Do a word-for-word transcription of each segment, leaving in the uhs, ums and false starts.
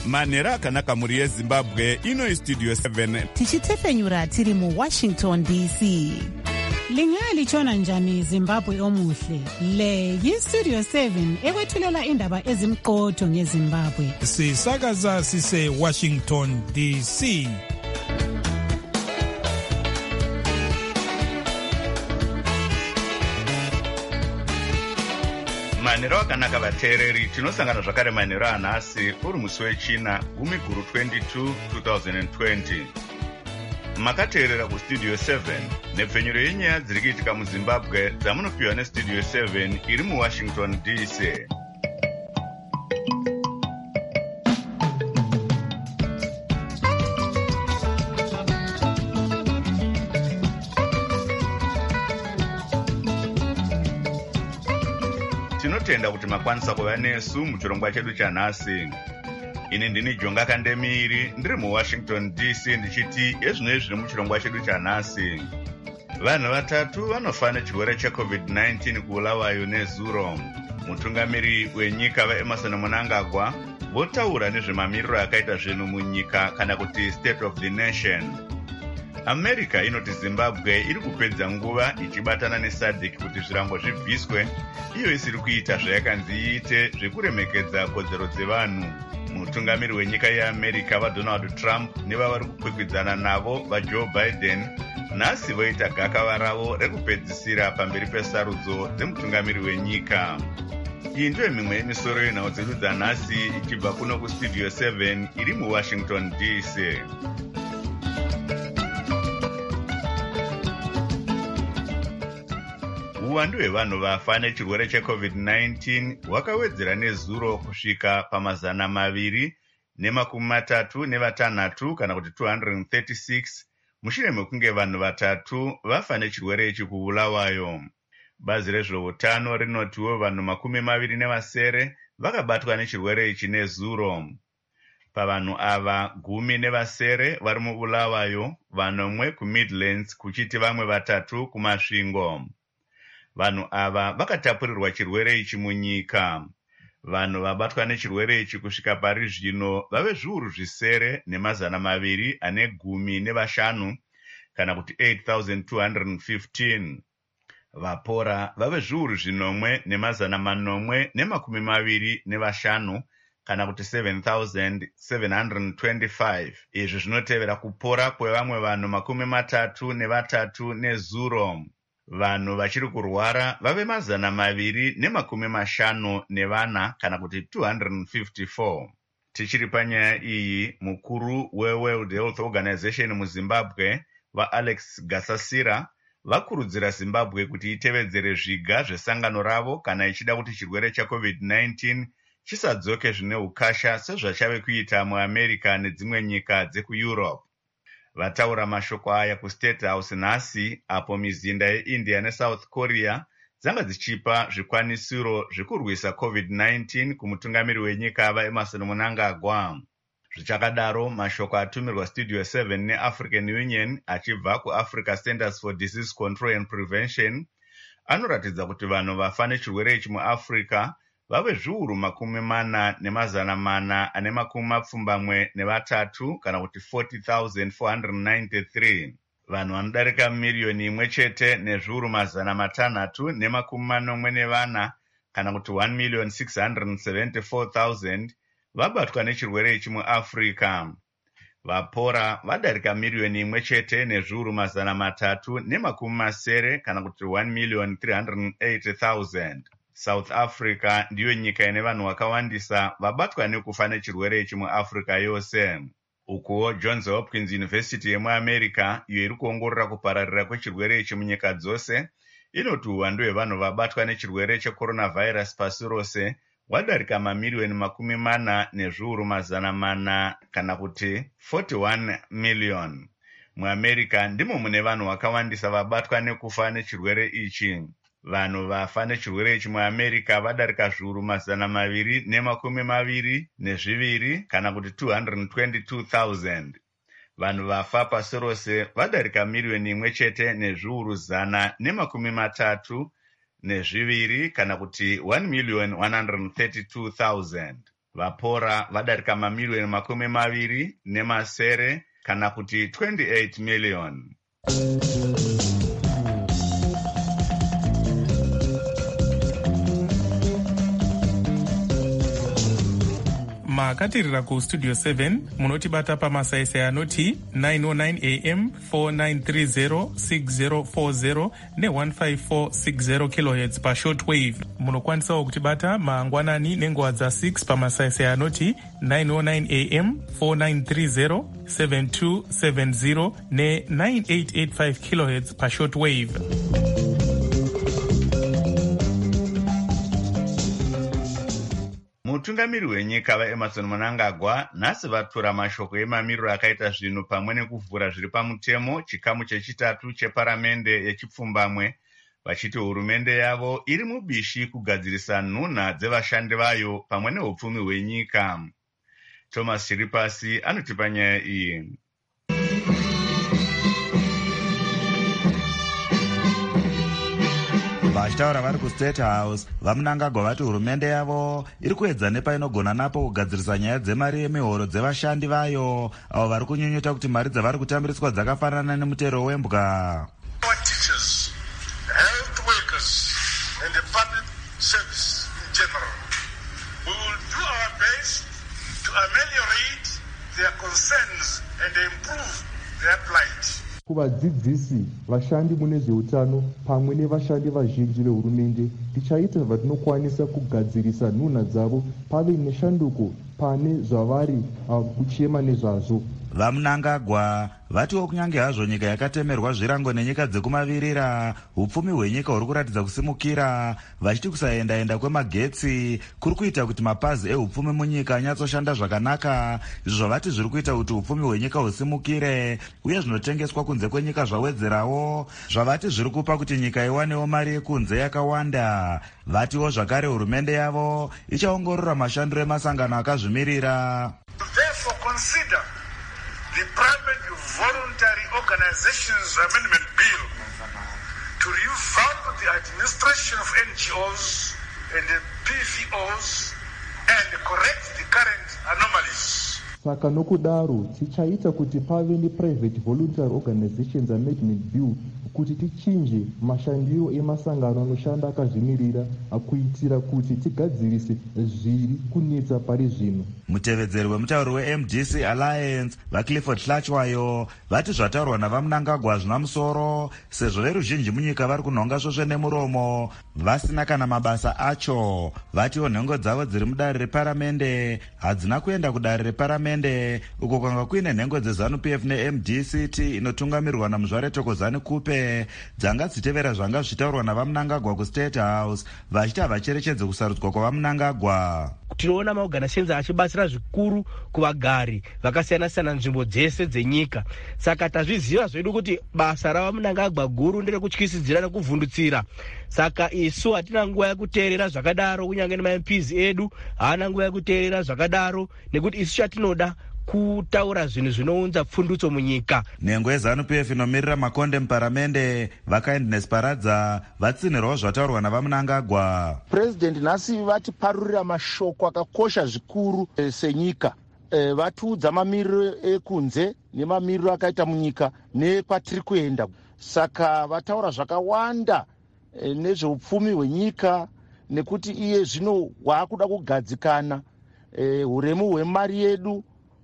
manhero akanaka mhuri yezimbabwe. Ino istudio seven tichitefenyura tiri muwashington D C. Lingalitshona njani Zimbabwe omuhle? Le yistudio seven ekwethulela indaba ezimqotho ngeZimbabwe. Sisakaza sise Washington D C. Manhero akanaka vateereri, tinosangana zvakare manhero anhasi uri musi wechina gumi guru twenty-two twenty twenty. Makateerera kustudio seven nepfenyuro yenyaya dziri kuitika muZimbabwe dzamunopiwa nestudio seven iri muWashington D C. Tinotenda kuti makwanisa kuva nesu muchirongwa chedu chanhasi. Ini ndini Jonga Kandemiri ndiri muWashington D C ndichiti ezvinoi zviri muchirongwa chedu chanhasi. Vanhu vatatu vanofa nechirwere checovid nineteen kuBulawayo nezuro. Mutungamiri wenyika vaEmmerson Mnangagwa votaura nezvemamiriro akaita zvinhu munyika kana kuti state of the nation. America inoti Zimbabwe iri kupedza nguva ichibatana neSADC kuti zvirango zvibviswe, iyo isiri kuita zvayakanzi iite zvekuremekedza kodzero dzevanhu. Mutungamiri wenyika yeAmerica vaDonald Trump nevavari kukwikwidzana navo vaJoe Biden nhasi voita gakava ravo rekupedzisira pamberi pesarudzo dzemutungamiri wenyika. Iyi ndiyo mimwe yemisoro yenhau dzedu dzanhasi ichibva kuno kustudio seven iri muWashington D C. Uwandu hwevanhu vafa nechirwere checovid nineteen hwakawedzera nezuro kusvika pamazana maviri nemakumi matatu nevatanhatu kana kuti two hundred thirty-six mushure mekunge vanhu vatatu vafa nechirwere ichi kuBulawayo. Bazi rezveutano rinotiwo vanhu makumi maviri nevasere vakabatwa nechirwere ichi nezuro. Pavanhu ava gumi nevasere vari muBulawayo, vanomwe kuMidlands kuchiti vamwe vatatu kuMasvingo. Vanhu ava vakatapurirwa chirwere ichi munyika. Vanhu vabatwa nechirwere ichi kusvika pari zvino vave zviuru zvisere nemazana maviri ane gumi nevashanu kana kuti eight thousand two hundred fifteen. Vapora vave zviuru zvinomwe nemazana manomwe nemakumi maviri nevashanu kana kuti seven thousand seven hundred twenty-five. Izvi zvinotevera kupora kwevamwe vanhu makumi matatu nevatatu nezuro. Vanhu vachiri kurwara vave mazana maviri nemakumi mashanu nevana kana kuti two hundred fifty-four. Tichiri panyaya iyi, mukuru weWorld Health Organization muZimbabwe vaAlex Gasasira vakurudzira Zimbabwe kuti itevedzere zviga zvesangano ravo kana ichida kuti chirwere checovid nineteen chisadzoke zvine ukasha sezvachave kuita muAmerica nedzimwe nyika dzekuEurope. Vataura mashoko aya kuState House nhasi apo mizinda yeIndia neSouth Korea dzanga dzichipa zvikwanisiro zvekurwisa covid nineteen kumutungamiri wenyika vaEmmerson Mnangagwa. Zvichakadaro, mashoko atumirwa Studio seven neAfrican Union achibva kuAfrica Centers for Disease Control and Prevention anoratidza kuti vanhu vafa nechirwere ichi muAfrica vave zviuru makumi mana nemazana mana ane makumi mapfumbamwe nevatatu kana kuti forty thousand four hundred ninety-three. Vanhu vanodarika miriyoni imwe chete nezviuru mazana matanhatu nemakumi manomwe nevana kana kuti one million six hundred seventy-four thousand vabatwa nechirwere ichi muAfrica. Vapora vadarika miriyoni imwe chete nezviuru mazana matatu nemakumi masere kana kuti one million three hundred eighty thousand. South Africa ndiyo nyika ine vanhu vakawandisa vabatwa nekufa nechirwere ichi muAfrica yose. Ukuwo Johns Hopkins University yemuAmerica, iyo iri kuongorora kupararira kwechirwere ichi munyika dzose, inoti uwandu hwevanhu vabatwa nechirwere checoronavirus pasi rose hwadarika mamiriyoni makumi mana nezviuru mazana mana kana kuti forty-one million. MuAmerica ndimo mune vanhu vakawandisa vabatwa nekufa nechirwere ichi. Vanhu vafa nechirwere ichi muAmerica vadarika zviuru mazana maviri nemakumi maviri nezviviri kana kuti two hundred twenty-two thousand. Vanhu vafa pasi rose vadarika miriyoni imwe chete nezviuru zana nemakumi matatu nezviviri kana kuti one million one hundred thirty-two thousand. vapora vadarika mamiliyoni makumi maviri nemasere kana kuti twenty-eight million. makatirira kustudio seven munotibata pamasaisai anoti nine oh nine a m, four nine three zero, six zero four zero ne one five four six zero kilohertz pashortwave. Munokwanisawo kutibata mangwanani nenguva dza six pamasaisai anoti nine oh nine a m, four nine three zero, seven two seven zero ne nine eight eight five kilohertz pashortwave. Mutungamiri wenyika vaEmerson Mnangagwa nhasi vatura mashoko emamiriro akaita zvinhu pamwe nekuvhura zviri pamutemo chikamu chechitatu cheparamende yechipfumbamwe, vachiti hurumende yavo iri mubishi kugadzirisa nhunha dzevashandi vayo pamwe neupfumi hwenyika. Thomas Chiripasi anotipa nyaya iyi. vachitaura vari kuState House, vaMnangagwa vati hurumende yavo iri kuedza nepainogona napo kugadzirisa nyaya dzemari yemihoro dzevashandi vayo avo vari kunyunyuta kuti mari dzavari kutambiriswa dzakafanana nemutero wembwa. Kuvadzidzisi, vashandi mune zveutano pamwe nevashandi vazhinji vehurumende tichaita zvatinokwanisa kugadzirisa nhunha dzavo pave neshanduko pane zvavari kuchema nezvazvo. VaMnangagwa vatiwo kunyange hazvo nyika yakatemerwa zvirango nenyika dzekumavirira, upfumi hwenyika huri kuratidza kusimukira, vachiti kusaendaenda kwemagetsi kuri kuita kuti mapazi eupfumi munyika anyatsoshanda zvakanaka, izvo zvavati zviri kuita kuti upfumi hwenyika husimukire, uye zvinotengeswa kunze kwenyika zvawedzerawo, zvavati zviri kupa kuti nyika iwanewo mari yekunze yakawanda. Vatiwo zvakare hurumende yavo ichaongorora mashandiro emasangano akazvimirira. The Private Voluntary Organizations Amendment Bill to revamp the administration of N G Os and the P V Os and correct the current anomalies. Saka nokudaro tichaita kuti pave nePrivate Voluntary Organizations Amendment Bill kuti tichinje mashandiro emasangano anoshanda akazvimirira akuitira kuti tigadzirise zviri kunetsa pari zvino. Mutevedzeri wemutauri weM D C Alliance vaClifford Hlachwayo vati zvataurwa navaMnangagwa hazvina musoro, sezvo veruzhinji munyika vari kunhonga svosve nemuromo vasina kana mabasa acho. Vatiwo nhengo dzavo dziri mudare reparamende hadzina kuenda kudare reparamende, uko kwanga kuine nhengo dzeZANU-P F neM D C T inotungamirwa naMuzvare Thokozani Kupe dzanga dzitevera zvanga zvitaurwa navaMnangagwa kuState House, vachiti havacherechedze kusarudzwa kwavaMnangagwa. Tinoona maorganizations achibatsira zvikuru kuvagari vakasiyana-siyana nzvimbo dzese dzenyika. Saka tazviziva zvedu kuti basa ravaMnangagwa guru nderekutyisidzira nekuvhundutsira. Saka isu hatina nguva yekuteerera zvakadaro, kunyange nemaM Ps edu haana nguva yekuteerera zvakadaro, nekuti isu chatinoda kutaura zvinhu zvinounza pfundutso munyika. Nhengo yeZANU-P F inomirira makonde muparamende vaKindness Paradza vatsinhirawo zvataurwa navaMnangagwa. President nhasi vatiparurira mashoko akakosha zvikuru e, senyika. E, vatiudza mamiriro ekunze nemamiriro akaita munyika nekwatiri kuenda. Saka vataura zvakawanda e, nezveupfumi hwenyika, nekuti iye zvino waakuda kugadzikana, e, huremu hwemari yedu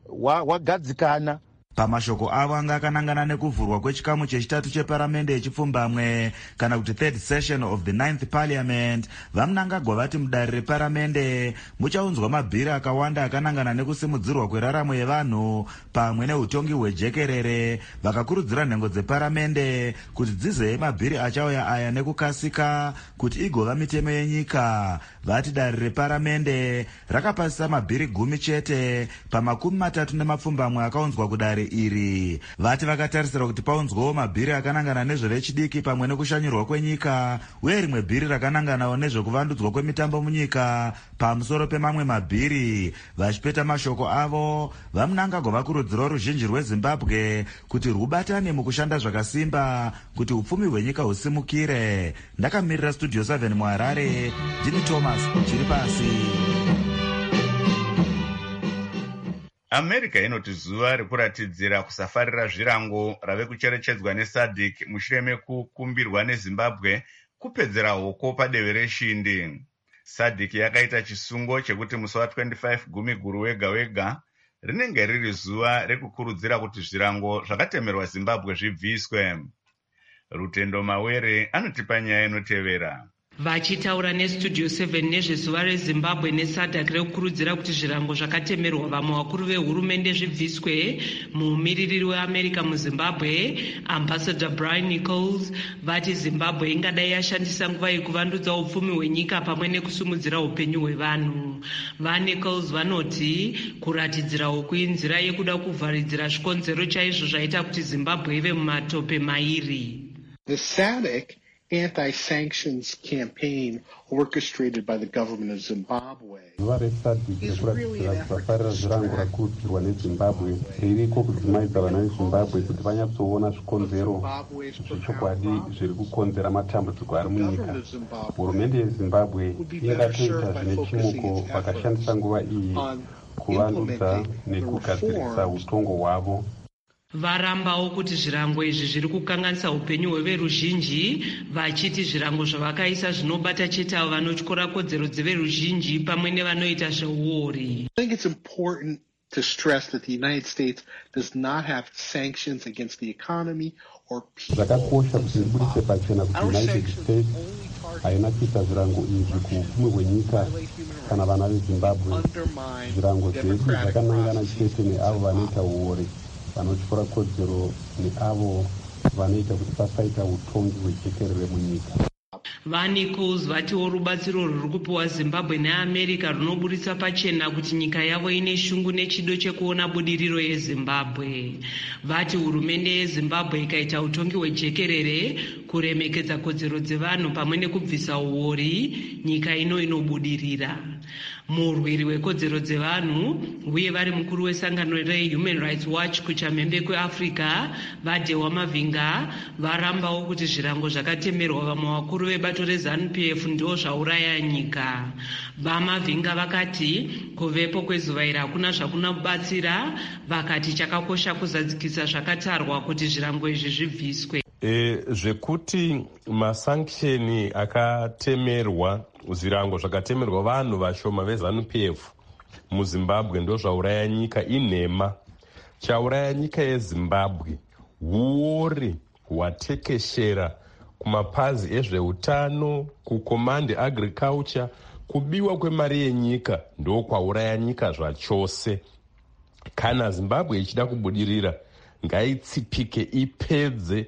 wagadzikana. Pamashoko avo anga akanangana nekuvhurwa kwechikamu chechitatu cheparamende yechipfumbamwe kana kuti third session of the ninth parliament, vaMnangagwa vati mudare reparamende muchaunzwa mabhiri akawanda akanangana nekusimudzirwa kweraramo yevanhu pamwe neutongi hwejekerere. Vakakurudzira nhengo dzeparamende kuti dzizeye mabhiri achauya aya nekukasika kuti igova mitemo yenyika. Vati dare reparamende rakapasisa mabhiri gumi chete pamakumi matatu nemapfumbamwe akaunzwa kudare iri. Vati vakatarisira kuti paunzwawo mabhiri akanangana nezvevechidiki pamwe nekushanyirwa kwenyika, uye rimwe bhiri rakananganawo nezvekuvandudzwa kwemitambo munyika pamusoro pemamwe mabhiri. Vachipeta mashoko avo, vaMnangagwa vakurudzirawo ruzhinji rweZimbabwe kuti rwubatane mukushanda zvakasimba kuti upfumi hwenyika husimukire. Ndakamirira Studio seven muHarare, ndini Thomas Chiripasi. America inoti zuva rekuratidzira kusafarira zvirango rave kucherechedzwa nesadc mushure mekukumbirwa neZimbabwe kupedzera hoko padehwe reshindi. Sadc yakaita chisungo chekuti musi wa25 Gumiguru wega wega rinenge riri zuva rekukurudzira kuti zvirango zvakatemerwa Zimbabwe zvibviswe. Rutendo Mawere anotipa nyaya inotevera. Vachitaura nestudio seven nezvezuva reZimbabwe nesadc rekukurudzira kuti zvirango zvakatemerwa vamwe vakuru vehurumende zvibviswe, mumiririri weAmerica muZimbabwe Ambassador Brian Nichols vati Zimbabwe ingadai yashandisa nguva yekuvandudza upfumi hwenyika pamwe nekusumudzira upenyu hwevanhu. VaNichols vanoti kuratidzira uku inzira yekuda kuvharidzira zvikonzero chaizvo zvaita kuti Zimbabwe ive mumatope mairi. The SADC anti-sanctions campaign orchestrated by the government of Zimbabwe zuva resadc rekuratidzira kusafarira zvirango rakurudzirwa neZimbabwe ririko kudzimaidza vana veZimbabwe kuti vanyatsoona zvikonzero zvechokwadi zviri kukonzera matambudziko ari munyika. Hurumende yeZimbabwe ingatoita zvine chimuko vakashandisa nguva iyi kuvandudza nekugadzirisa utongo hwavo. Varambawo kuti zvirango izvi zviri kukanganisa upenyu hweveruzhinji, vachiti zvirango zvavakaisa zvinobata chete avo vanotyora kodzero dzeveruzhinji pamwe nevanoita zveuori. I think it's important to stress that the United States does not have sanctions against the economy or people. Zvakakosha kuti ndibudise pachena kuti United States haina kuita zvirango izvi kuupfumi hwenyika kana vana veZimbabwe. Zvirango zvedu zvakanangana chete neavo vanoita uori, vanotyora kodzero neavo vanoita kuti pasaita utongi hwejekerere munyika. VaNichols vatiwo rubatsiro rwuri kupiwa Zimbabwe neAmerica runoburitsa pachena kuti nyika yavo ine shungu nechido chekuona budiriro yeZimbabwe. Vati hurumende yeZimbabwe ikaita utongi hwejekerere, kuremekedza kodzero dzevanhu pamwe nekubvisa uori, nyika ino inobudirira. Murwiri wekodzero dzevanhu uye vari mukuru wesangano reHuman Rights Watch kuchamhembe kweAfrica vaDhewa Mavinga varambawo kuti zvirango zvakatemerwa vamwe vakuru vebato reZANU P F ndo zvauraya nyika. VaMavinga vakati kuvepo kwezuva iri hakuna zvakunobatsira, vakati chakakosha kuzadzikisa zvakatarwa kuti zvirango izvi zvibviswe. E, zvekuti masanksheni akatemerwa zvirango zvakatemerwa vanhu vashoma veZANU P F muZimbabwe ndo zvauraya nyika inhema. Chauraya nyika yeZimbabwe uori hwatekeshera kumapazi ezveutano, kucommand agriculture, kubiwa kwemari yenyika ndo kwauraya nyika zvachose. Kana Zimbabwe ichida kubudirira ngaitsipike ipedze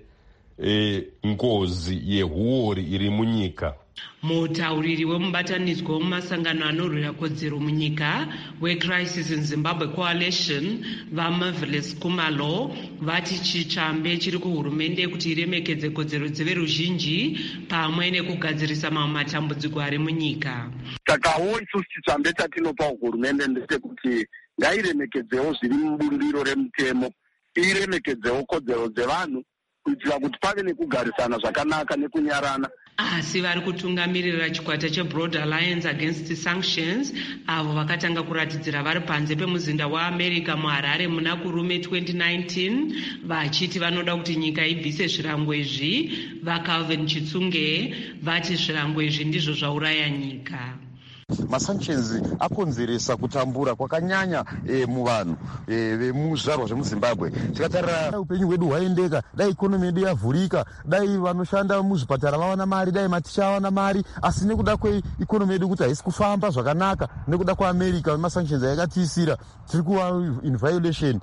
e, ngozi yehuori iri munyika. Mutauriri wemubatanidzwa wemumasangano anorwira kodzero munyika weCrisis in Zimbabwe Coalition vaMarvelous Kumalo vati chitsvambe chiri kuhurumende kuti iremekedze kodzero dzeveruzhinji pamwe nekugadzirisa mamwe matambudziko ari munyika. Sakawo isusu chitsvambe chatinopa hurumende ndechekuti ngairemekedzewo zviri mubumbiro remutemo, iremekedzewo kodzero dzevanhu kuitira kuti pave nekugarisana zvakanaka nekunyarana. Asi vari kutungamirira chikwata cheBroad Alliance Against Sanctions avo vakatanga kuratidzira vari panze pemuzinda weAmerica muHarare muna kurume twenty nineteen vachiti vanoda kuti nyika ibvise zvirango izvi. VaCalvin Chitsunge vati zvirango izvi ndizvo zvauraya nyika. Masanctions akonzeresa kutambura kwakanyanya e, muvanhu e, vemuzvarwa zvemuZimbabwe. Tikatarira upenyu hwedu hwaendeka, dai ikonomi yedu yavhurika, dai vanoshanda muzvipatara vawana mari, dai maticha vawana mari, asi nekuda kweikonomi yedu kuti haisi kufamba zvakanaka nekuda kwaAmerica masanctions yakatiisira, tiri kuva in violation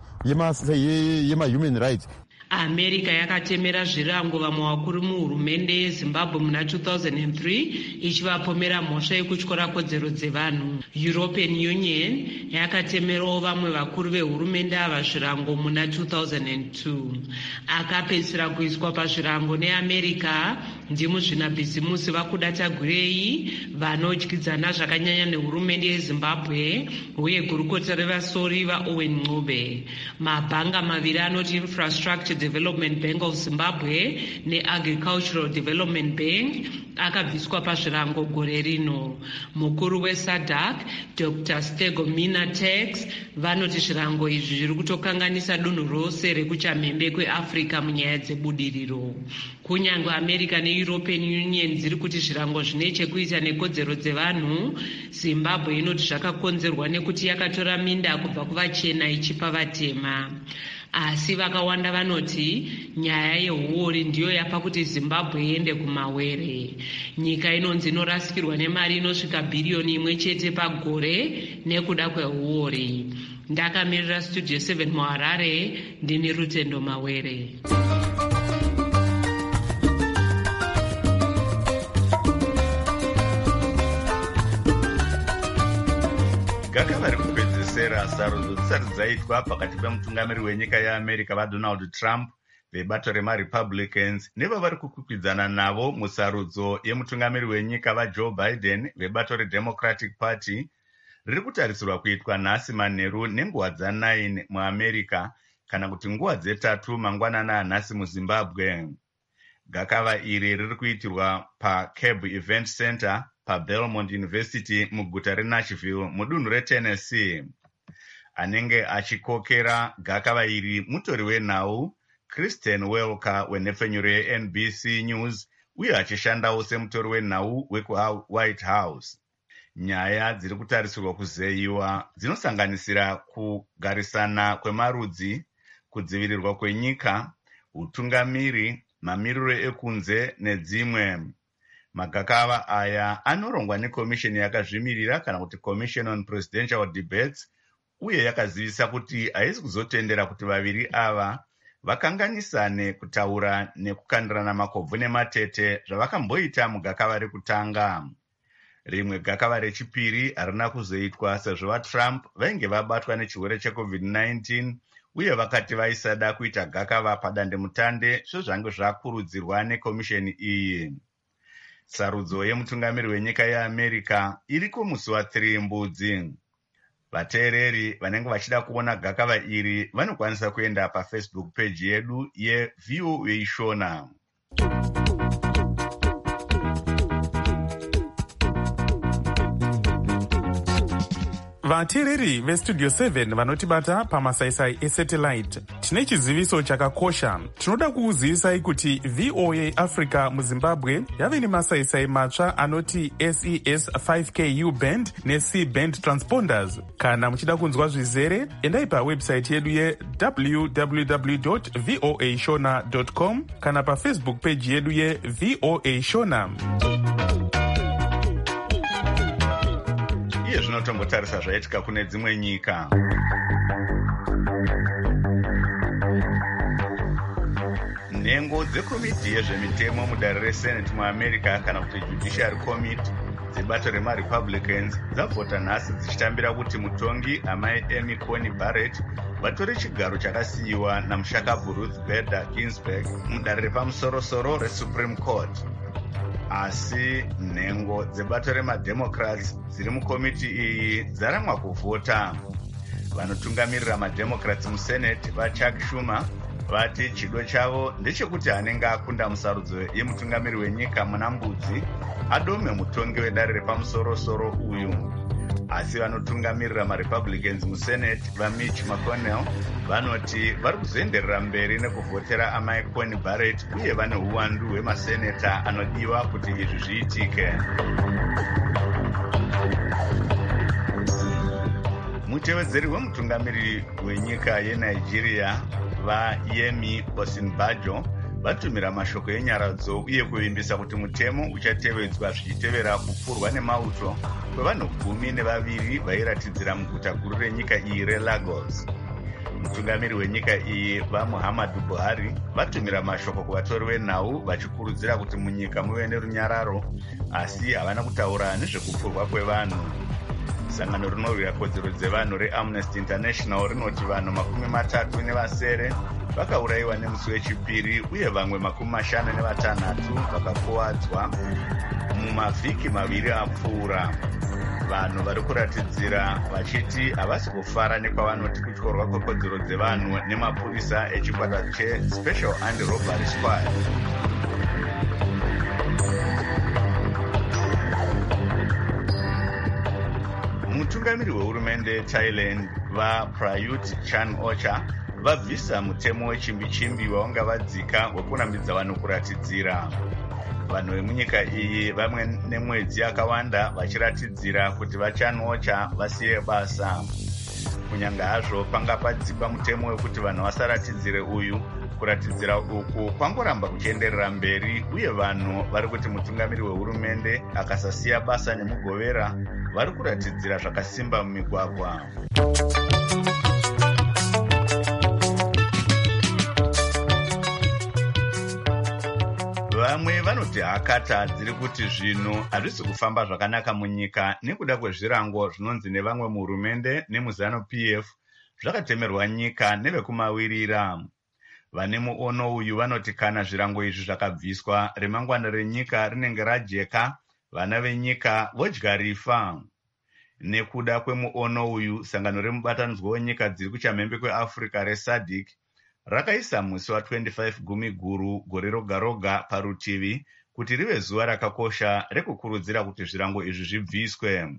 yema-human rights. America yakatemera zvirango vamwe vakuru muhurumende yeZimbabwe muna two thousand three ichivapomera mhosva yekutyora kodzero dzevanhu. European Union yakatemerawo vamwe vakuru vehurumende ava zvirango muna two thousand two. Akapedzisira kuiswa pazvirango neAmerica ndimuzvinabhizimusi vakuda tagurei vanodyidzana zvakanyanya nehurumende yeZimbabwe uye gurukota revasori vaOwen Ncube. Mabhanga maviri anoti Infrastructure Development Bank of Zimbabwe neAgricultural Development Bank akabviswa pazvirango gore rino. Mukuru weSADC Doctor Stego Minatex vanoti zvirango izvi zviri kutokanganisa dunhu rose rekuchamhembe kweAfrica munyaya dzebudiriro. Kunyange America neEuropean Union dziri kuti zvirango zvine chekuita nekodzero dzevanhu, Zimbabwe inoti zvakakonzerwa nekuti yakatora minda kubva kuvachena ichipa vatema. Asi vakawanda vanoti nyaya yehuori ndiyo yapa kuti Zimbabwe iende kumawere. Nyika inonzi inorasikirwa nemari inosvika bhiriyoni imwe chete pagore nekuda kwehuori. Ndakamirira Studio seven muHarare, ndini Rutendo Mawere. Gakava rekupedzisira sarudzo dzisati dzaitwa pakati pemutungamiri wenyika yeAmerica vaDonald Trump vebato remaRepublicans nevavari kukwikwidzana navo musarudzo yemutungamiri wenyika vaJoe Biden vebato reDemocratic Party riri kutarisirwa kuitwa nhasi manheru nenguva dza9 muAmerica kana kuti nguva dzetatu mangwanana anhasi muZimbabwe. Gakava iri riri kuitirwa paCab Event Center paBelmont University muguta reNashville mudunhu reTennessee. Anenge achikokera gakava iri mutori wenhau Kristen Welker wenhepfenyuro yeN B C News uye achishandawo semutori wenhau wekuWhite House. Nyaya dziri kutarisirwa kuzeyiwa dzinosanganisira kugarisana kwemarudzi, kudzivirirwa kwenyika, utungamiri, mamiriro ekunze nedzimwe. Magakava aya anorongwa nekomisheni yakazvimirira kana kuti Commission on Presidential Debates uye yakazivisa kuti haisi kuzotendera kuti vaviri ava vakanganisane kutaura nekukandirana makobvu nematete zvavakamboita mugakava rekutanga. Rimwe gakava rechipiri harina kuzoitwa sezvo vaTrump vainge vabatwa nechirwere cheCovid nineteen uye vakati vaisada kuita gakava padandemutande sezvange zvakurudzirwa nekomisheni iyi. Sarudzo yemutungamiri wenyika yeAmerica iriko musi wa3 Mbudzi. Vateereri vanenge vachida kuona gakava iri vanokwanisa kuenda paFacebook page yedu yeV O A Shona. Vateereri veStudio seven vanotibata pamasaisai esatellite, tine chiziviso chakakosha. Tinoda kukuzivisai kuti V O A Africa muZimbabwe yave nemasaisai matsva anoti S E S five K U band neC band transponders. Kana muchida kunzwa zvizere, endai pawebsite yedu ye w w w dot v o a shona dot com kana paFacebook page yedu ye V O A Shona. Iye zvinotombotarisa zvaitika kune dzimwe nyika. Nhengo dzekomiti yezvemitemo mudare reSenate muAmerica kana kuti Judiciary Committee dzebato remaRepublicans dzavhota nhasi dzichitambira kuti mutongi amai Amy Coney Barrett vatore chigaro chakasiyiwa namushakabvu Ruth Bader Ginsburg mudare repamusorosoro reSupreme Court. Asi nhengo dzebato remaDemocrats dziri mukomiti iyi dzaramwa kuvhota. Vanotungamirira maDemocrats muSenate vaChuck Schumer vati chido chavo ndechekuti anenge akunda musarudzo yemutungamiri wenyika muna Mbudzi adome mutongi wedare repamusorosoro uyu. Asi vanotungamirira maRepublicans muSenate vaMitch McConnell vanoti vari kuzoenderera mberi nekuvhotera amai Coney Barrett uye vane uwandu hwemaseneta anodiwa kuti izvi zviitike. Mutevedzeri wemutungamiri wenyika yeNigeria vaYemi Osinbajo vatumira mashoko enyaradzo uye kuvimbisa kuti mutemo uchatevedzwa zvichitevera kupfurwa nemauto kwevanhu gumi nevaviri vairatidzira muguta guru renyika iyi reLagos. Mutungamiri wenyika iyi vaMuhammadu Buhari vatumira mashoko kuvatori venhau vachikurudzira kuti munyika muve nerunyararo, asi havana kutaura nezvekupfurwa kwevanhu. Sangano rinorwira kodzero dzevanhu reAmnesty International rinoti vanhu makumi matatu nevasere vakaurayiwa nemusi wechipiri uye vamwe makumi mashanu nevatanhatu vakakuwadzwa mumavhiki maviri apfuura. Vanhu vari kuratidzira vachiti havasi kufara nekwavanoti kutyorwa kwekodzero dzevanhu nemapurisa echikwata cheSpecial Anti-Robbery Squad. mutungamiri wehurumende Thailand vaPrayut Chan-ocha vabvisa mutemo wechimbi-chimbi wavanga vadzika wekunamidza vanhu kuratidzira. Vanhu vemunyika iyi vamwe nemwedzi yakawanda vachiratidzira kuti vaChan-ocha vasiye basa. Kunyanga hazvo panga padzikwa mutemo wekuti vanhu vasaratidzire uyu, kuratidzira uku kwangoramba kuchienderera mberi, uye vanhu vari kuti mutungamiri wehurumende akasasiya basa nemugovera vari kuratidzira zvakasimba mumigwagwa. Vamwe vanoti hakata dziri kuti zvinhu hazvisi kufamba zvakanaka munyika nekuda kwezvirango zvinonzi nevamwe muhurumende nemuZANU-P F zvakatemerwa nyika nevekumawirira. Vane muono uyu vanoti kana zvirango izvi zvakabviswa, remangwana renyika rinenge rajeka, vana venyika vodya rifa. Nekuda kwemuono uyu, sangano remubatanidzwa wenyika dziri kuchamhembe kweAfrica reSADC rakaisa musi wa25 gumi guru gore roga roga parutivi kuti rive zuva rakakosha rekukurudzira kuti zvirango izvi zvibviswe.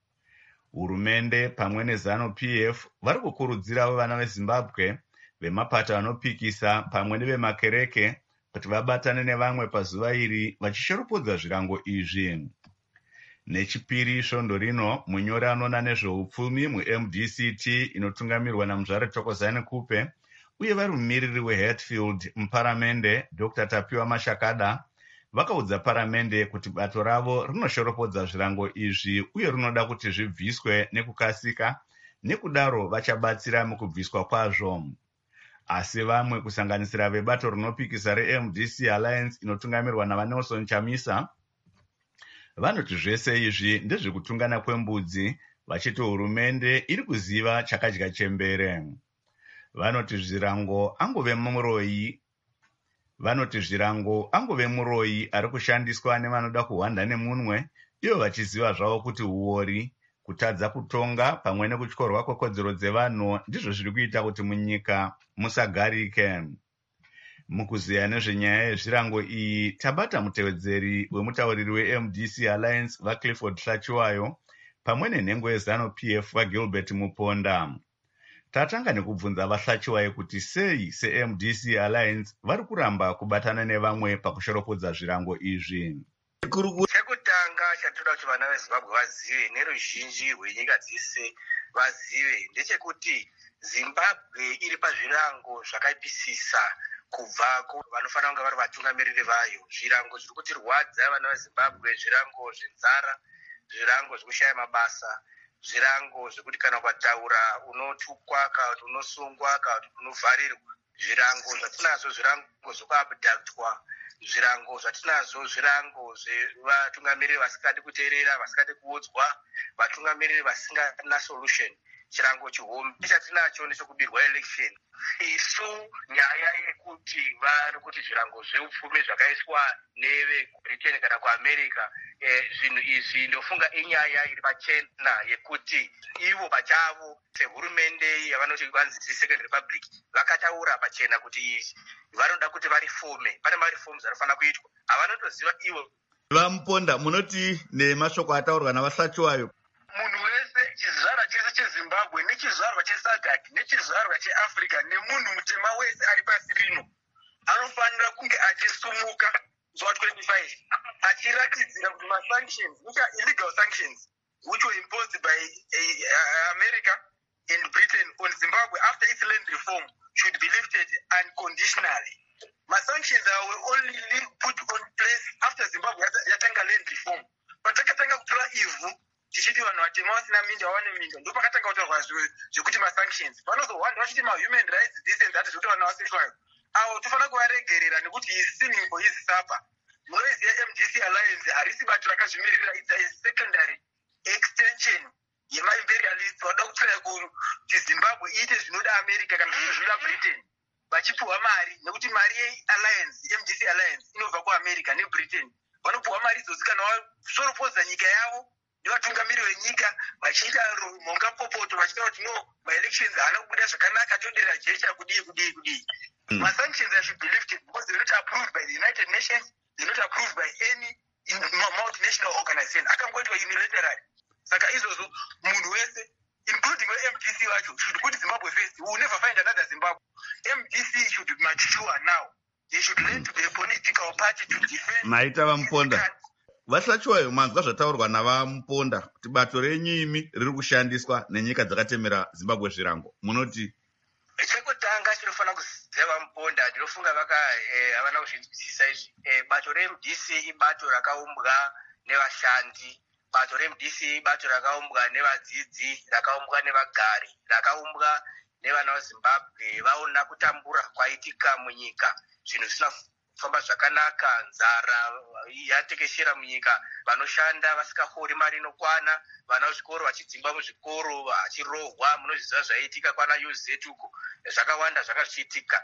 Hurumende pamwe neZANU-P F vari kukurudzira vana veZimbabwe, vemapato anopikisa pamwe nevemakereke kuti vabatane nevamwe pazuva iri vachishoropodza zvirango izvi. Nechipiri svondo rino, munyori anoona nezveupfumi muM D C T inotungamirwa naMuzvare Thokozani Kupe uye vari mumiriri weHatfield muparamende Doctor Tapiwa Mashakada vakaudza paramende kuti bato ravo rinoshoropodza zvirango izvi uye rinoda kuti zvibviswe nekukasika, nekudaro vachabatsira mukubviswa kwazvo. Asi vamwe kusanganisira vebato rinopikisa reM D C Alliance inotungamirwa navaNelson Chamisa vanoti zvese izvi ndezvekutungana kwembudzi, vachiti hurumende iri kuziva chakadya chembere. Vanoti zvirango angove muroyi vanoti zvirango angove muroyi ari kushandiswa nevanoda kuhwanda nemunwe, ivo vachiziva zvavo kuti uori, kutadza kutonga pamwe nekutyorwa kwekodzero dzevanhu ndizvo zviri kuita kuti munyika musagarike. Mukuziya nezvenyaya yezvirango iyi tabata mutevedzeri wemutauriri weM D C Alliance vaClifford Hlachiwayo pamwe nenhengo yeZANU-P F vaGilbert Muponda. Tatanga nekubvunza vaHlachiwayo kuti sei seM D C Alliance vari kuramba kubatana nevamwe pakushoropodza zvirango izvi. Chekutanga chatoda kuti vana veZimbabwe vazive neruzhinji rwenyika dzese vazive ndechekuti Zimbabwe iri pazvirango zvakaipisisa kubvako vanofanira kunge vari vatungamiriri vayo. Zvirango zviri kutirwadza vana veZimbabwe, zvirango zvenzara, zvirango zvekushaya mabasa, zvirango zvekuti kana ukataura unotukwa, kana kuti unosungwa, kana kuti unovharirwa. Zvirango zvatinazvo zvirango zvekuabductwa, zvirango zvatinazvo zvirango zvevatungamiriri vasikadi kuteerera, vasikadi kuudzwa, vatungamiriri vasingana solution. Chirango chihombe chatinacho nechekubirwa election. Isu nyaya yekuti vari kuti zvirango zveupfumi zvakaiswa neve Britain kana kuAmerica, zvinhu izvi ndofunga inyaya iri pachena yekuti ivo pachavo sehurumende yavanoti vanzi Second Republic vakataura pachena kuti izvi vanoda kuti varifome. Pane marifoms anofanira kuitwa, havanotoziva ivo. Vamuponda, munoti nemashoko ataurwa navaHlachiwayo, munhu wese chizvarwa chese cheZimbabwe nechizvarwa cheSADC nechizvarwa cheAfrica nemunhu mutema wese ari pasi rino anofanira kunge achisumuka zuva twenty-five achiratidzira kuti masanctions, which are illegal sanctions, which were imposed by uh, America and Britain on Zimbabwe after its land reform should be lifted unconditionally. Masanctions were only put on place after Zimbabwe yatanga land reform. Patakatanga kutora ivhu tichiti vanhu vatema vasina minda vawane minda, ndo pakatanga kutaurwa zvekuti masanctions. Vanozohwanda vachiti mahuman rights this and that zvekuti vanhu vasishwayo. Avo tofanira kuvaregerera nekuti is sinning for his supper. Munoiziva M D C Alliance harisi bato rakazvimirira, it's a secondary extension yemaimperialists vada kutsvaya kuti Zimbabwe iite zvinoda America kana zvinoda Britain, vachipuhwa mari nekuti mari yealliance M D C Alliance inobva kuAmerica neBritain. Vanopuhwa mari idzozi kana vasoropodza nyika yavo nevatungamiri venyika vachiita mhonga popoto vachita kuti no maelections haana kubuda zvakanaka, todira jecha kudii kudii kudii. Mm. Masanctions should be lifted because they're not approved by the United Nations, they're not approved by any multinational organization. Akangoitwa unilaterally. saka izvozvo munhu wese including the M D C vacho should put Zimbabwe first. We will never find another Zimbabwe. M D C should mature now. They should learn to be a political party to defend. Maita vamuponda vasachiwayo manzwa zvataurwa navamuponda kuti bato renyu imi riri kushandiswa nenyika dzakatemera Zimbabwe zvirango. Munoti chekutanga chinofana kuziva muponda ndinofunga vaka havana kuzvinzwisisa izvi. Bato re-M D C ibato rakaumbwa nevashandi. Bato re-M D C ibato rakaumbwa nevadzidzi, rakaumbwa nevagari, rakaumbwa nevana veZimbabwe vaona kutambura kwaitika munyika. Zvinhu zvisina kufamba zvakanaka, nzara yatekeshera munyika, vanoshanda vasingahori mari inokwana, vana vezvikoro vachidzingwa muzvikoro vachirohwa, munozviziva zvaitika kwana U Z uko, zvakawanda zvakazviitika.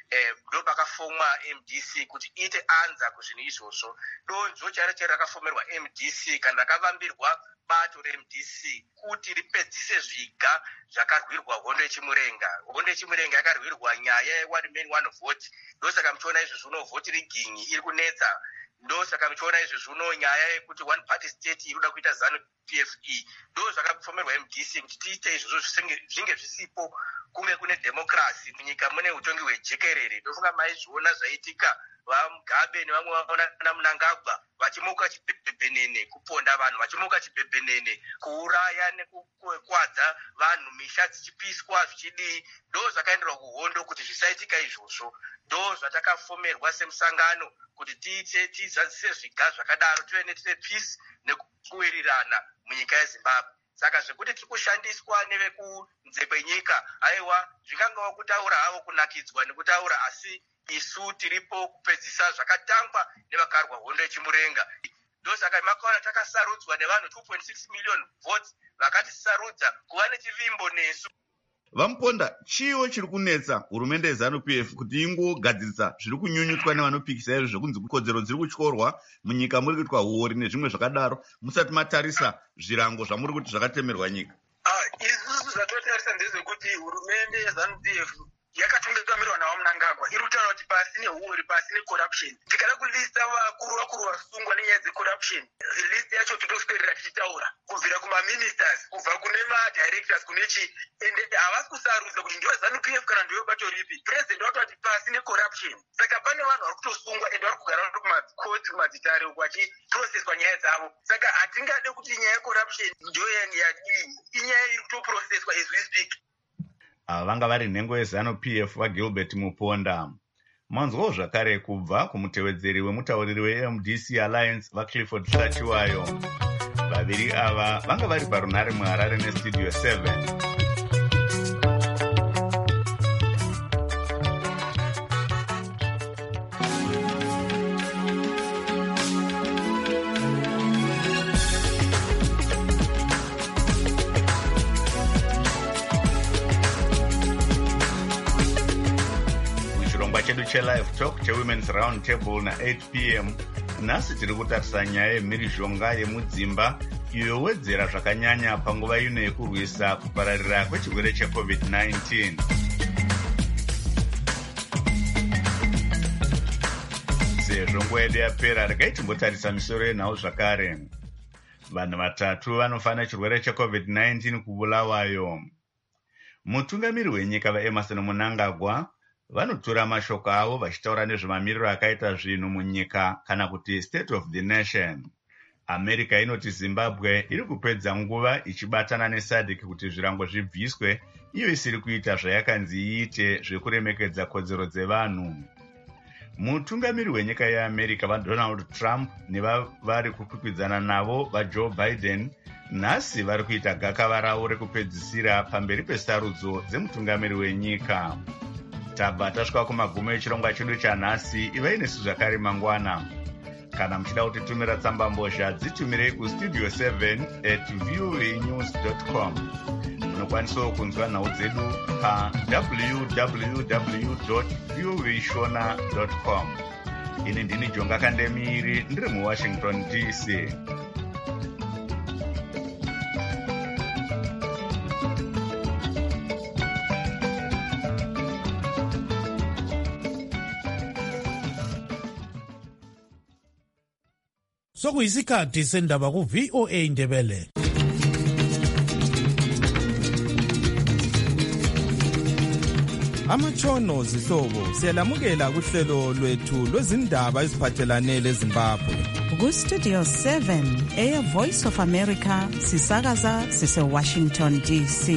ndo pakafomwa M D C kuti ite anza kuzvinhu izvozvo. Donzvo charo charo rakafomerwa M D C kana rakavambirwa bato re-M D C kuti ripedzise zviga zvakarwirwa hondo yechimurenga. Hondo yechimurenga yakarwirwa nyaya ye-one man one vote. Ndosaka muchiona izvo zvino vhoti rigingi iri kunetsa. Ndosaka muchiona izvo zvino nyaya yekuti one party state inoda kuita ZANU-P F E. Ndo zvakafomerwa M D C kuti tiite izvozvo zvinge zvisipo kunge kune democracy munyika mune utongi hwejekerere. Ndofunga maizviona zvaitika vaMugabe nevamwe vakaona Mnangagwa vachimuka chibhebhenene kuponda vanhu, vachimuka chibhebhenene kuuraya nekukwadza vanhu, misha dzichipiswa zvichidii. Ndo zvakaenderwa kuhondo kuti zvisaitika izvozvo. Ndo zvatakafomerwa semusangano kuti tiite tizadzise zviga zvakadaro tive netite peace nekuwirirana munyika yeZimbabwe. Saka zvekuti tiri kushandiswa nevekunze kwenyika, aiwa zvingangawo kutaura havo kunakidzwa nekutaura, asi isu tiripo kupedzisa zvakatangwa nevakarwa hondo yechimurenga. Ndosaka makaona takasarudzwa nevanhu two point six million votes vakatisarudza kuva nechivimbo nesu. Vamuponda, chiwo chiri kunetsa hurumende yeZANU-P F kuti ingogadzirisa zviri kunyunyutswa nevanopikisa izvo zvekunzi kodzero dziri kutyorwa munyika muri kuitwa huori nezvimwe zvakadaro, musati matarisa zvirango zvamuri kuti zvakatemerwa nyika? Isusu zvatotarisa ndezvekuti hurumende yeZANU-P F yakatungamirirwa navaMnangagwa iri kutaura kuti pasi nehuori, pasi necorruption. Tikada kulista vakuru vakuru vasungwa nenyaya dzecorruption, list yacho totoswedera tichitaura kubvira kumaministers, kubva kune madirectors, kune chi, ende havasi kusarudza kuti ndiyo ZANU-P F kana ndiyo bato ripi. President wakati pasi necorruption. Saka pane vanhu vari kutosungwa ende vari kugara vari kumakoti kumadzitare uko vachiprocesswa nyaya dzavo. Saka hatingade kuti nyaya yecorruption ndiyo yadii, inyaya iri kutoprocesswa as we speak. Vanga vari nhengo yeZANU-P F vaGilbert Muponda. Manzwawo zvakare kubva kumutevedzeri wemutauriri we-M D C Alliance vaClifford Hlachiwayo. Vaviri ava vanga vari parunhare muHarare neStudio seven. Live talk che-Women's Round Table na eight p m nhasi tiri kutarisa nyaya yemhirizhonga yemudzimba iyo yowedzera zvakanyanya panguva ino yekurwisa kupararira kwechirwere checovid nineteen. Sezvo nguva yedu yapera, regai timbotarisa misoro yenhau zvakare. Vanhu vatatu vanofana chirwere checovid nineteen kubulawayo. Mutungamiri wenyika vaEmmerson Mnangagwa vanotora mashoko avo vachitaura nezvemamiriro akaita zvinhu munyika kana kuti state of the nation. America inoti Zimbabwe iri kupedza nguva ichibatana neSADC kuti zvirango zvibviswe, iyo isiri kuita zvayakanzi iite zvekuremekedza kodzero dzevanhu. Mutungamiri wenyika yeAmerica vaDonald Trump nevavari kukwikwidzana navo vaJoe Biden nhasi vari kuita gakava ravo rekupedzisira pamberi pesarudzo dzemutungamiri wenyika. Tabva tasvika kumagumo echirongwa chedu chanhasi. Ivai nesu zvakare mangwana. Kana muchida kutitumira tsamba mbozha, dzitumirei kustudio seven at voanews dot com. Munokwanisawo kunzwa nhau dzedu pa w w w dot voashona dot com. Ini ndini Jonga Kandemiri, ndiri muWashington D C. Sokuyisikhathi sendaba ku V O A Ndebele. amatshono zihlobo siyalamukela kuhlelo lwethu lwezindaba eziphathelane leZimbabwe. Ku-Studio seven, Air Voice of America, sisakaza sise-Washington D C.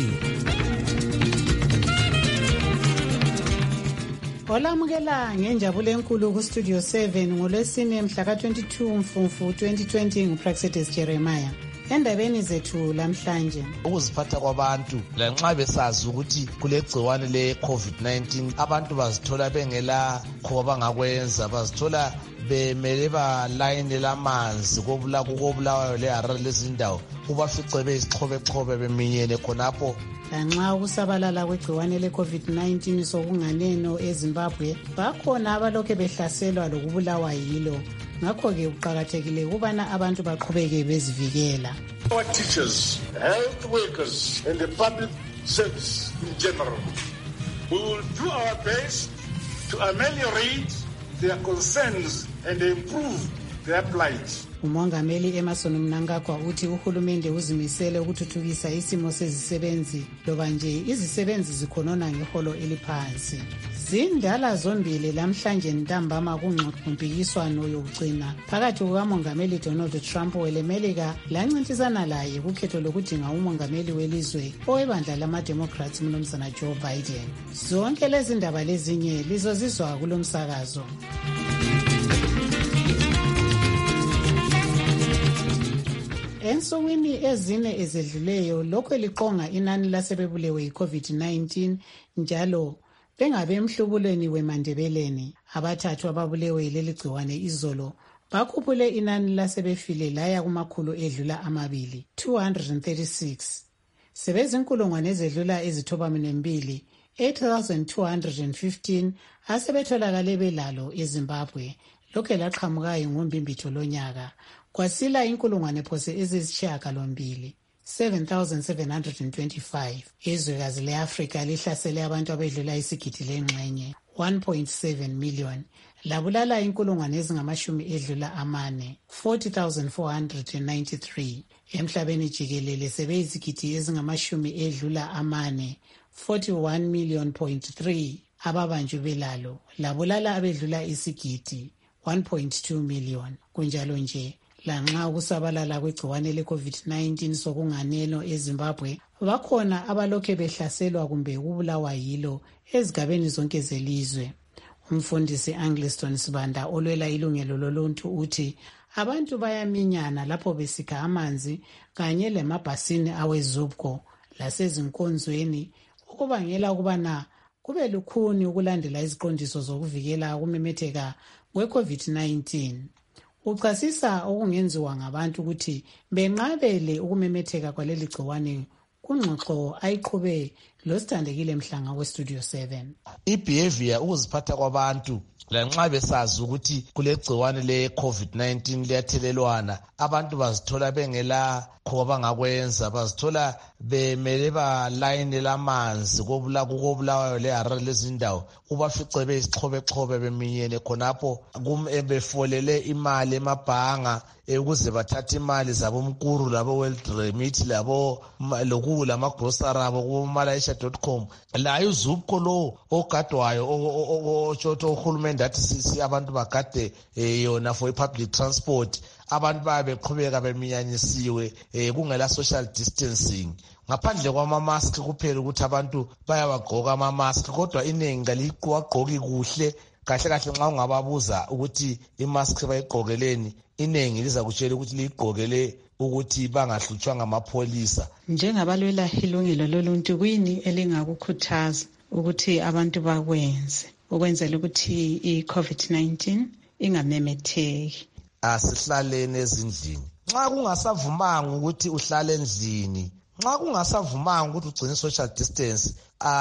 Olamukela ngenjabulo enkulu ku-Studio seven ngolwesine mhla ka-twenty-two Mfumfu twenty twenty nguPraxedes Jeremiah. Endabeni zethu lamhlanje, ukuziphatha kwabantu lanxa besazi ukuthi kulegciwane le-covid nineteen abantu bazithola bengela kho bangakwenza, bazithola bemele balayini lamanzi kokobulawayo le-Harare lezindawo kubafice bezixhobe-xhobe beminyene khonapho. Lanxa ukusabalala kwegciwane le-covid nineteen sokunganeno eZimbabwe, bakhona abalokhe behlaselwa lokubulawa yilo. Ngakho-ke kuqakathekile ukubana abantu baqhubeke bezivikela. Our teachers, health workers and the public service in general, we will do our best to ameliorate their concerns and improve their plight. Umongameli Emerson Mnangagwa uthi uhulumende uzimisele ukuthuthukisa isimo sezisebenzi loba nje izisebenzi zikhonona ngeholo eliphansi. Zindala zombili lamhlanje ntambama kungqompikiswano yokugcina phakathi kukamongameli Donald Trump welemelika lancintisana laye kukhetho lokudinga umongameli welizwe owebandla lama-Democrats mnumzana Joe Biden. Zonke lezi ndaba lezinye lizozizwa kulo msakazo. Ensukwini ezine ezedluleyo lokho liqonga inani lasebebulewe yi-covid nineteen njalo bengabe emhlubulweni wemandebeleni. Abathathu ababulewe leli gciwane izolo bakhuphule inani lasebefile laya kumakhulu edlula amabili, two hundred thirty-six. Sebezinkulungwane ezedlula ezithobamine mbili, eight thousand two hundred fifteen asebetholakale belalo eZimbabwe. Lokhe laqhamukayo ngombimbitho lonyaka. Kwasila inkulungwane phose ezisishiyagalombili, seven thousand seven hundred twenty-five. Izwekazi le-Afrika lihlasele abantu abedlula isigidi lengxenye, one point seven million. Labulala inkulungwane ezingamashumi edlula amane, forty thousand four hundred ninety-three. Emhlabeni jikelele sebeyizigidi ezingamashumi edlula amane, forty-one million point three. Ababanjwe belalo labulala abedlula isigidi, one point two million. Kunjalo nje, lanxa ukusabalala kwegciwane le-covid nineteen sokunganeno eZimbabwe, bakhona abalokhe behlaselwa kumbe ukubulawa yilo ezigabeni zonke zelizwe. Umfundisi Angliston Sibanda olwela ilungelo loluntu uthi abantu bayaminyana lapho besikha amanzi kanye lemabhasini awezubko lasezinkonzweni ukubangela ukubana kube lukhuni ukulandela iziqondiso zokuvikela ukumemetheka kwe-covid nineteen. Uchasisa okungenziwa ngabantu ukuthi benqabele ukumemetheka kwaleli gciwane kungxoxo ayiqhube losithandekile Mhlanga we-Studio seven. I-behavior ukuziphatha kwabantu lanxa besazi ukuthi kulegciwane le-covid nineteen liyathelelwana, abantu bazithola bengela kho bangakwenza, bazithola bemele balayini lamanzi kokobulawayo le-Harare lezindawo ubafice bezixhobe-xhobe beminyene khonapho befolele imali emabhanga ukuze bathathe imali zabomkuru labo-World Remit labo loku lamagrosari abo kubomalaisha dot com. Layo uzubko lo ogadwayo otshoto uhulumende athi sisi abantu bagade yona for i-public transport, abantu babe beqhubeka beminyanyisiwe kungela social distancing. Ngaphandle kwama-mask kuphela ukuthi abantu bayawagqoka ama-mask, kodwa iningi kaliwagqoki kuhle. Kahle kahle nxa ungababuza ukuthi imask bayigqokeleni, iningi liza kutshela ukuthi liyigqokele ukuthi bangahlutshwa ngamapholisa. Njengabalwela ilungelo loluntu, kuyini elingakukhuthaza ukuthi abantu bakwenze ukwenzela ukuthi i-covid nineteen ingamemetheki? Asihlaleni ezindlini. Nxa kungasavumanga ukuthi uhlale endlini, nxa kungasavumanga ukuthi ugcine social distance,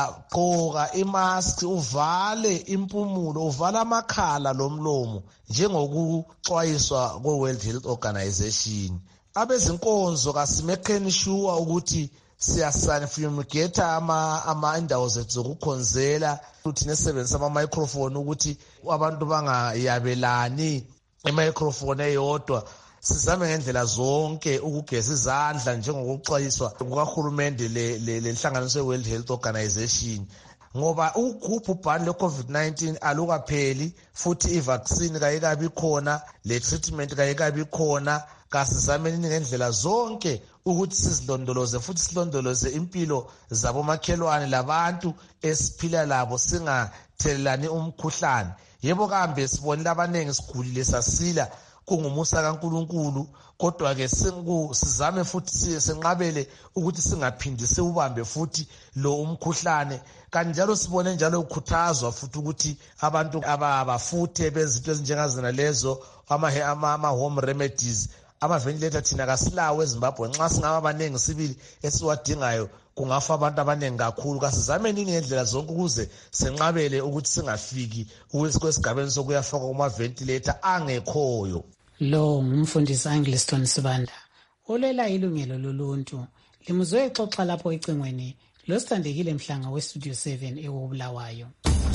agqoka imask, uvale impumulo, uvale amakhala lomlomo njengokuxwayiswa kwe-World Health Organization. Abezinkonzo kasimekheni sure ukuthi siyasanifumigeta ama ama indawo zethu zokukhonzela, ukuthi nesebenzisa ama-microphone ukuthi abantu bangayabelani i-microphone eyodwa. Sizame ngendlela zonke ukugeza izandla njengokuxwayiswa kukahulumende lenhlanganiso ye-World Health Organization. ngoba ukugubha ubhani le-covid nineteen alukapheli futhi i-vaccine kayikabi khona, le-treatment kayikabi khona. Kasizameni ngendlela zonke ukuthi sizilondoloze futhi silondoloze impilo zabomakhelwane labantu esiphila labo singathelelani umkhuhlane. Yebo kambe sibonile abaningi sigulile sasila, kungumusa kaNkulunkulu, kodwa-ke sizame futhi sinqabele ukuthi singaphindi siwubambe futhi lo umkhuhlane. Kanti njalo sibone njalo ukukhuthazwa futhi ukuthi abantu abafuthe bezinto ezinjengazina lezo, ama-home remedies, ama-ventilator thina kasilawo eZimbabwe. Nxa singaba abaningi sibili esiwadingayo kungafa abantu abaningi kakhulu. Kasizameni ngendlela zonke ukuze senqabele ukuthi singafiki kwesigabeni sokuyafakwa kuma-ventilator angekhoyo. Lo ngumfundisi Angliston Sibanda olela ilungelo loluntu. Limuzwe exoxa lapho ecingweni losithandekile Mhlanga weStudio seven eWobulawayo.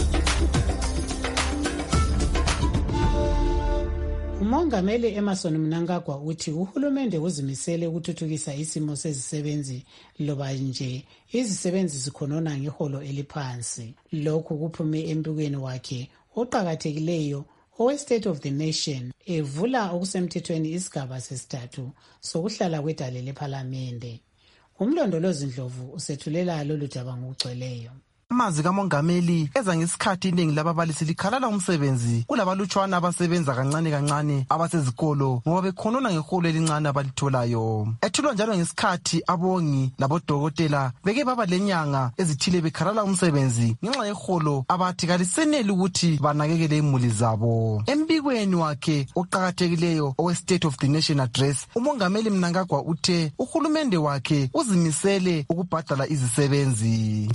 Umongameli Emmerson Mnangagwa uthi uhulumende uzimisele ukuthuthukisa isimo sezisebenzi loba nje izisebenzi zikhonona ngeholo eliphansi. Lokhu kuphume embukweni wakhe oqhakathekileyo owe-State of the Nation evula okusemthethweni isigaba sesithathu sokuhlala kwedale lephalamende. Umlondolozi Ndlovu usethulela lolu daba ngokugcweleyo. Amazwi kamongameli eza ngesikhathi iningi lababalisi likhalala umsebenzi kulabalutshwana abasebenza kancane kancane abasezikolo ngoba bekhonona ngeholo elincane abalitholayo. Ethulwa njalo ngesikhathi abongi labodokotela beke baba lenyanga ezithile bekhalala umsebenzi ngenxa yeholo abathi kaliseneli ukuthi banakekele imuli zabo. Embikweni wakhe oqhakathekileyo owe-State of the Nation Address, umongameli Mnangagwa uthe uhulumende wakhe uzimisele ukubhadala izisebenzi.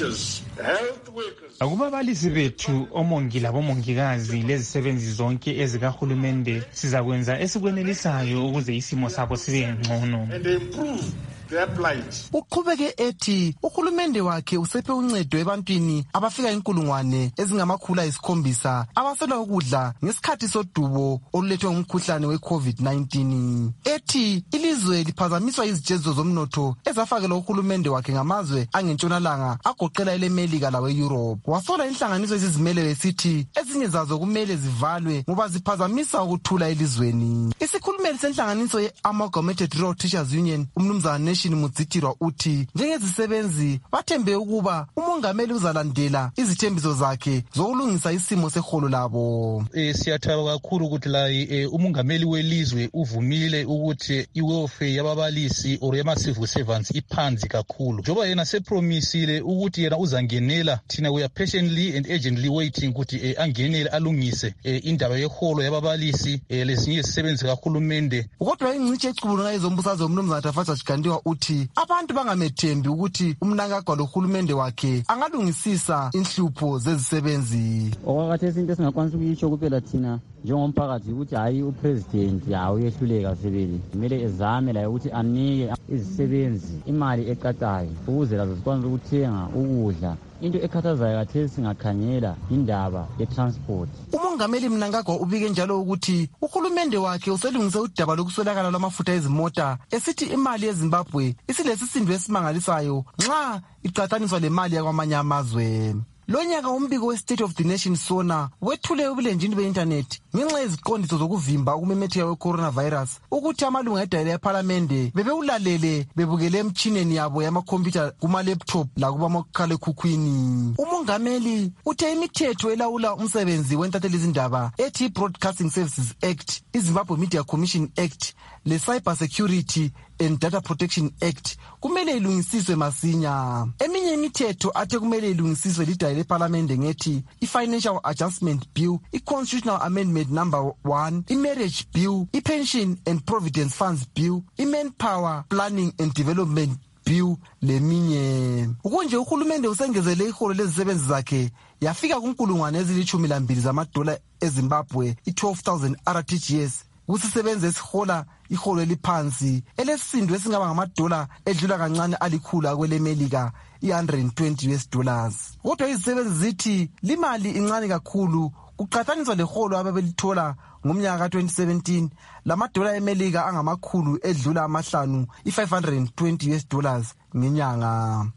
Akubabalisi bethu, omongi labomongikazi lezisebenzi zonke ezikahulumende sizakwenza esikwenelisayo ukuze isimo sabo sibe ngcono. Uqhubeke ethi uhulumende wakhe usephe uncedo ebantwini abafika inkulungwane ezingamakhulu ayisikhombisa abasela ukudla ngesikhathi sodubo olulethwe ngumkhuhlane we-covid nineteen. Ethi ilizwe liphazamiswa izijezo zomnotho ezafakelwa uhulumende wakhe ngamazwe angentshonalanga agoqela elemelika lawe-Europe. Wasola inhlanganiso ezizimele besithi ezinye zazo kumele zivalwe ngoba ziphazamisa ukuthula elizweni. Isikhulumeli senhlanganiso ye-Amalgamated Rural Teachers Union umnumzana Mudzitirwa uthi njengezisebenzi bathembe ukuba umongameli uzalandela izithembiso zakhe zokulungisa isimo seholo labo. E, siyathaba kakhulu ukuthi la e, umongameli welizwe uvumile ukuthi iwelfare yababalisi or yama-civil servants iphansi kakhulu. Njoba yena sepromisile ukuthi yena uzangenela, thina we are patiently and urgently waiting ukuthi e, angenele alungise e, indaba yeholo yababalisi e, lezinye izisebenzi kahulumende. Kodwa ingcitshi ecubulunga ezombusazwe umnumzana Tafatsha Chikandiwa uthi abantu bangamethembi ukuthi uMnangagwa lohulumende wakhe angalungisisa inhlupho zezisebenzi. Okwakhathesi into esingakwanisa ukuyisho kuphela thina njengomphakathi ukuthi hayi upresident awuyehluleka sebeli, kumele ezame la ukuthi anike izisebenzi imali eqatayo ukuze lazo zikwanise ukuthenga ukudla. Into ekhathazayo kathesi singakhangela indaba ye-transport. Umongameli Mnangagwa ubike njalo ukuthi uhulumende wakhe uselungise udaba lokuswelakala lwamafutha ezimota esithi imali yeZimbabwe isilesisindo esimangalisayo nxa iqathaniswa lemali yakwamanye amazwe. Lo nyaka umbiko we-State of the Nation sona wethule ubulenjini be-internet ngenxa yeziqondiso zokuvimba ukumemetheka we-coronavirus ukuthi amalunga edale ephalamende bebewulalele bebukele emtshineni yabo yamakhompyutha kuma-laptop lakubamakhalekhukhwini. Umongameli uthe imithetho elawula umsebenzi wentathelizindaba ethi Broadcasting Services Act, iZimbabwe Media Commission Act le-Cyber Security and Data Protection Act kumele ilungisiswe masinya. Eminye imithetho athe kumele ilungisiswe lidale lephalamende ngethi i-Financial Adjustment Bill, i-Constitutional Amendment number one, i-Marriage Bill, i-Pension and Providence Funds Bill, i-Manpower Planning and Development Bill leminye. Ukunje uhulumende usengezele iholo lezisebenzi zakhe yafika kunkulungwane ezilithumi lambili zamadola eZimbabwe, i-twelve thousand R T G S. Kusisebenza esihola iholo eliphansi elesisindo esingaba ngamadola edlula kancane alikhulu akwelemelika i-one hundred twenty U S dollars. Kodwa izisebenzi zithi limali incane kakhulu kuqhathaniswa leholo ababelithola ngomnyaka ka twenty seventeen lamadola emelika angamakhulu edlula amahlanu i-five hundred twenty U S dollars ngenyanga.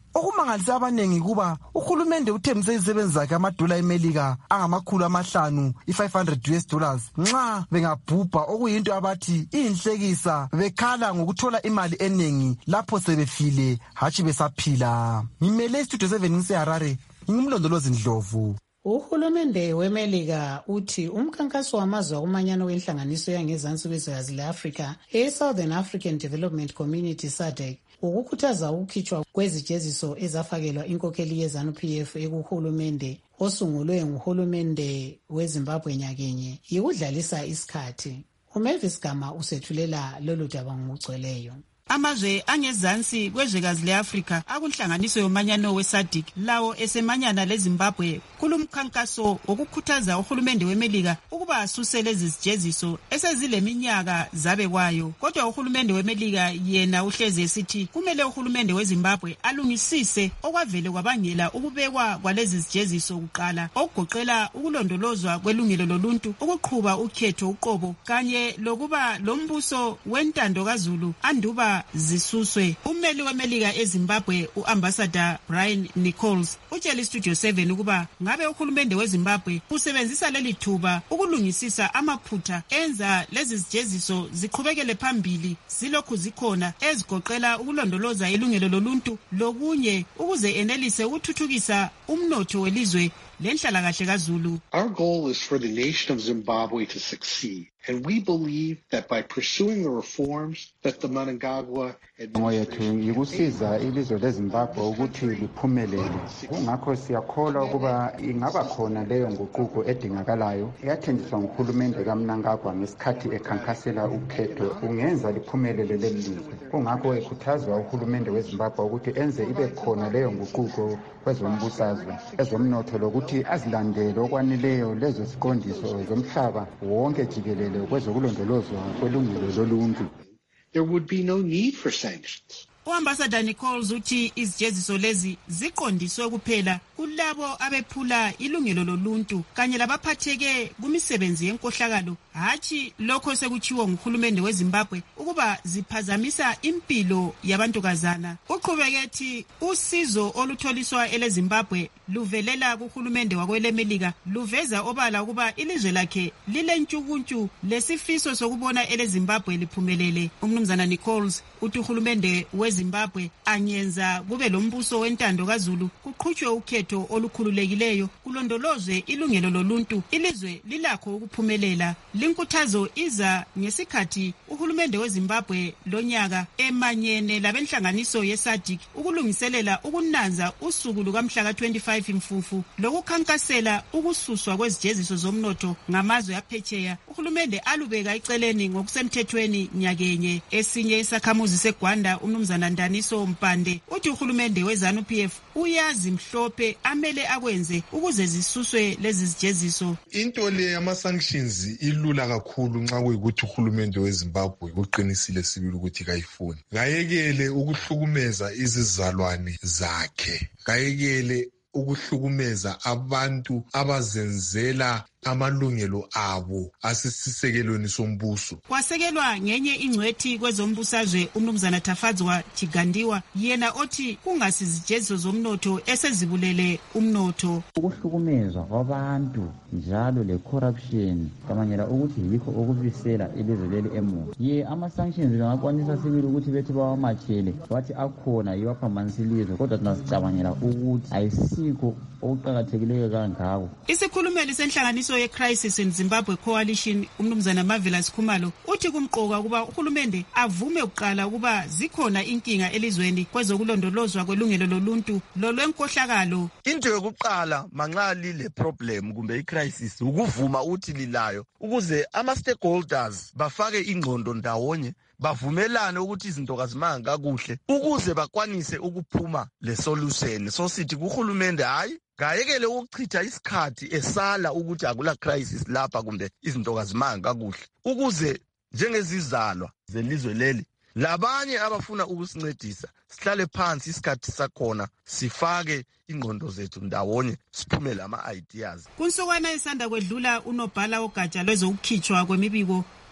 okumangalisa abanengi kuba uhulumende uthembise izisebenzi zakhe amadola emelika angamakhulu amahlanu i-five hundred U S dollars nxa bengabhubha, okuyinto abathi iyinhlekisa, bekhala ngokuthola imali eningi lapho sebefile hatshi besaphila. Ngimele istudio seven ngiseharare, ngingumlondolozi Ndlovu. Uhulumende weMelika uthi umkhankaso wamazwe akumanyano wenhlanganiso yangezansi kwezwekazi le-Afrika e-Southern African Development Community S A D C ukukhuthaza ukukhitshwa kwezijeziso ezafakelwa inkokheli ye-ZANU P F ekuhulumende osungulwe nguhulumende weZimbabwe nyakenye yikudlalisa isikhathi. uMavis Gama usethulela lolu daba ngokugcweleyo. Amazwe angezansi kwezwekazi le-Afrika akunhlanganiso yomanyano we-S A D C lawo esemanyana leZimbabwe kulumkhankaso wokukhuthaza uhulumende weMelika ukuba asuse lezi zijeziso esezileminyaka zabekwayo. Kodwa uhulumende weMelika yena uhlezi esithi kumele uhulumende weZimbabwe alungisise okwavele kwabangela ukubekwa kwalezi zijeziso kuqala, okugoqela ukulondolozwa kwelungelo loluntu, ukuqhuba ukhetho uqobo kanye lokuba lombuso wentando kaZulu anduba zisuswe. Ummeli weMelika eZimbabwe uAmbassador Brian Nichols utshela iStudio seven ukuba ngabe uhulumende weZimbabwe usebenzisa leli thuba ukulungisisa amaphutha enza lezi zijeziso ziqhubekele phambili zilokhu zikhona, ezigoqela ukulondoloza ilungelo loluntu lokunye ukuze enelise ukuthuthukisa umnotho welizwe lenhlalakahle kaZulu. Our goal is for the nation of Zimbabwe to succeed. And we believe that by pursuing the reforms that the Mnangagwa administration yikusiza ilizwe leZimbabwe ukuthi liphumelele. Ngakho siyakholwa ukuba ingaba khona leyo nguquko edingakalayo eyathenjiswa nguhulumende kaMnangagwa ngesikhathi ekhankasela ukhetho kungenza liphumelele leli lizwe. Kungakho ekhuthazwa uhulumende weZimbabwe ukuthi enze ibe khona leyo nguquko kwezombusazwe, ezomnotho lokuthi azilandele okwaneleyo lezo ziqondiso zomhlaba wonke jikelele kwezokulondolozwa kwelungelo loluntu. There would be no need for sanctions. uAmbassador Nichols uthi izijeziso lezi ziqondiswe kuphela kulabo abephula ilungelo loluntu kanye labaphatheke kumisebenzi yenkohlakalo, hatshi lokho sekuchiwo nguhulumende weZimbabwe ukuba ziphazamisa impilo yabantukazana. Uqhubeke usizo olutholiswa eleZimbabwe luvelela kuhulumende wakwelemelika luveza obala ukuba ilizwe lakhe lilentshukuntshu lesifiso sokubona eleZimbabwe liphumelele. Umnumzana Nichols uthi uhulumende weZimbabwe anyenza kube lombuso wentando kaZulu, kuqhutshwe ukhetho olukhululekileyo, kulondolozwe ilungelo loluntu, ilizwe lilakho ukuphumelela. Linkuthazo iza ngesikhathi uhulumende weZimbabwe lonyaka emanyene labenhlanganiso ye-S A D C ukulungiselela ukunanza usuku lukamhla ka twenty-five Mfufu lokukhankasela ukususwa kwezijeziso zomnotho ngamazwe aphetsheya. Uhulumende alubeka iceleni ngokusemthethweni nyakenye. Esinye isakhamuzi seGwanda umnumzana Ndaniso Mpande uthi uhulumende weZANU P F uyazi mhlophe amele akwenze ukuze zisuswe lezi zijeziso. Into le ama sanctions ilula kakhulu nxa kuyikuthi uhulumende weZimbabwe uqinisile sibili ukuthi kayifuni. Ngayekele ukuhlukumeza izizalwane zakhe. Ngayekele ukuhlukumeza abantu abazenzela amalungelo abo asisisekelweni sombuso. Kwasekelwa ngenye ingcwethi kwezombusazwe umnumzana Tafadzwa Chigandiwa yena othi kungasizijeziso zomnotho esezibulele umnotho. Ukuhlukumezwa kwabantu njalo le corruption kamanyela ukuthi yikho okubisela ilizwe leli emuva. Ye ama sanctions ngakwanisa sibili ukuthi bethi bawamachele wathi akhona yiwaphambanisa ilizwe, kodwa sinasicabangela ukuthi ayisikho okuqhakathekileyo kangako. Isikhulumeli senhlanganiso ye-Crisis in Zimbabwe Coalition umnumzana Marvelous Khumalo uthi kumqoka ukuba uhulumende avume ukuqala ukuba zikhona inkinga elizweni kwezokulondolozwa kwelungelo loluntu lolwenkohlakalo. Into yokuqala manxa lile problem kumbe i-crisis ukuvuma uthi lilayo ukuze ama-stakeholders bafake ingqondo ndawonye bavumelane ukuthi izinto kazimanga kakuhle ukuze bakwanise ukuphuma le solution. So sithi kuhulumende hayi ngayekele ukuchitha isikhathi esala ukuthi akula crisis lapha kumbe izinto kazimanga kakuhle ukuze njengezizalwa zelizwe leli labanye abafuna ukusincedisa sihlale phansi isikhathi sakhona sifake ingqondo zethu ndawonye siphume lama ideas. Kunsukwana isanda kwedlula unobhala ogatsha lwezokukhitshwa kwemibiko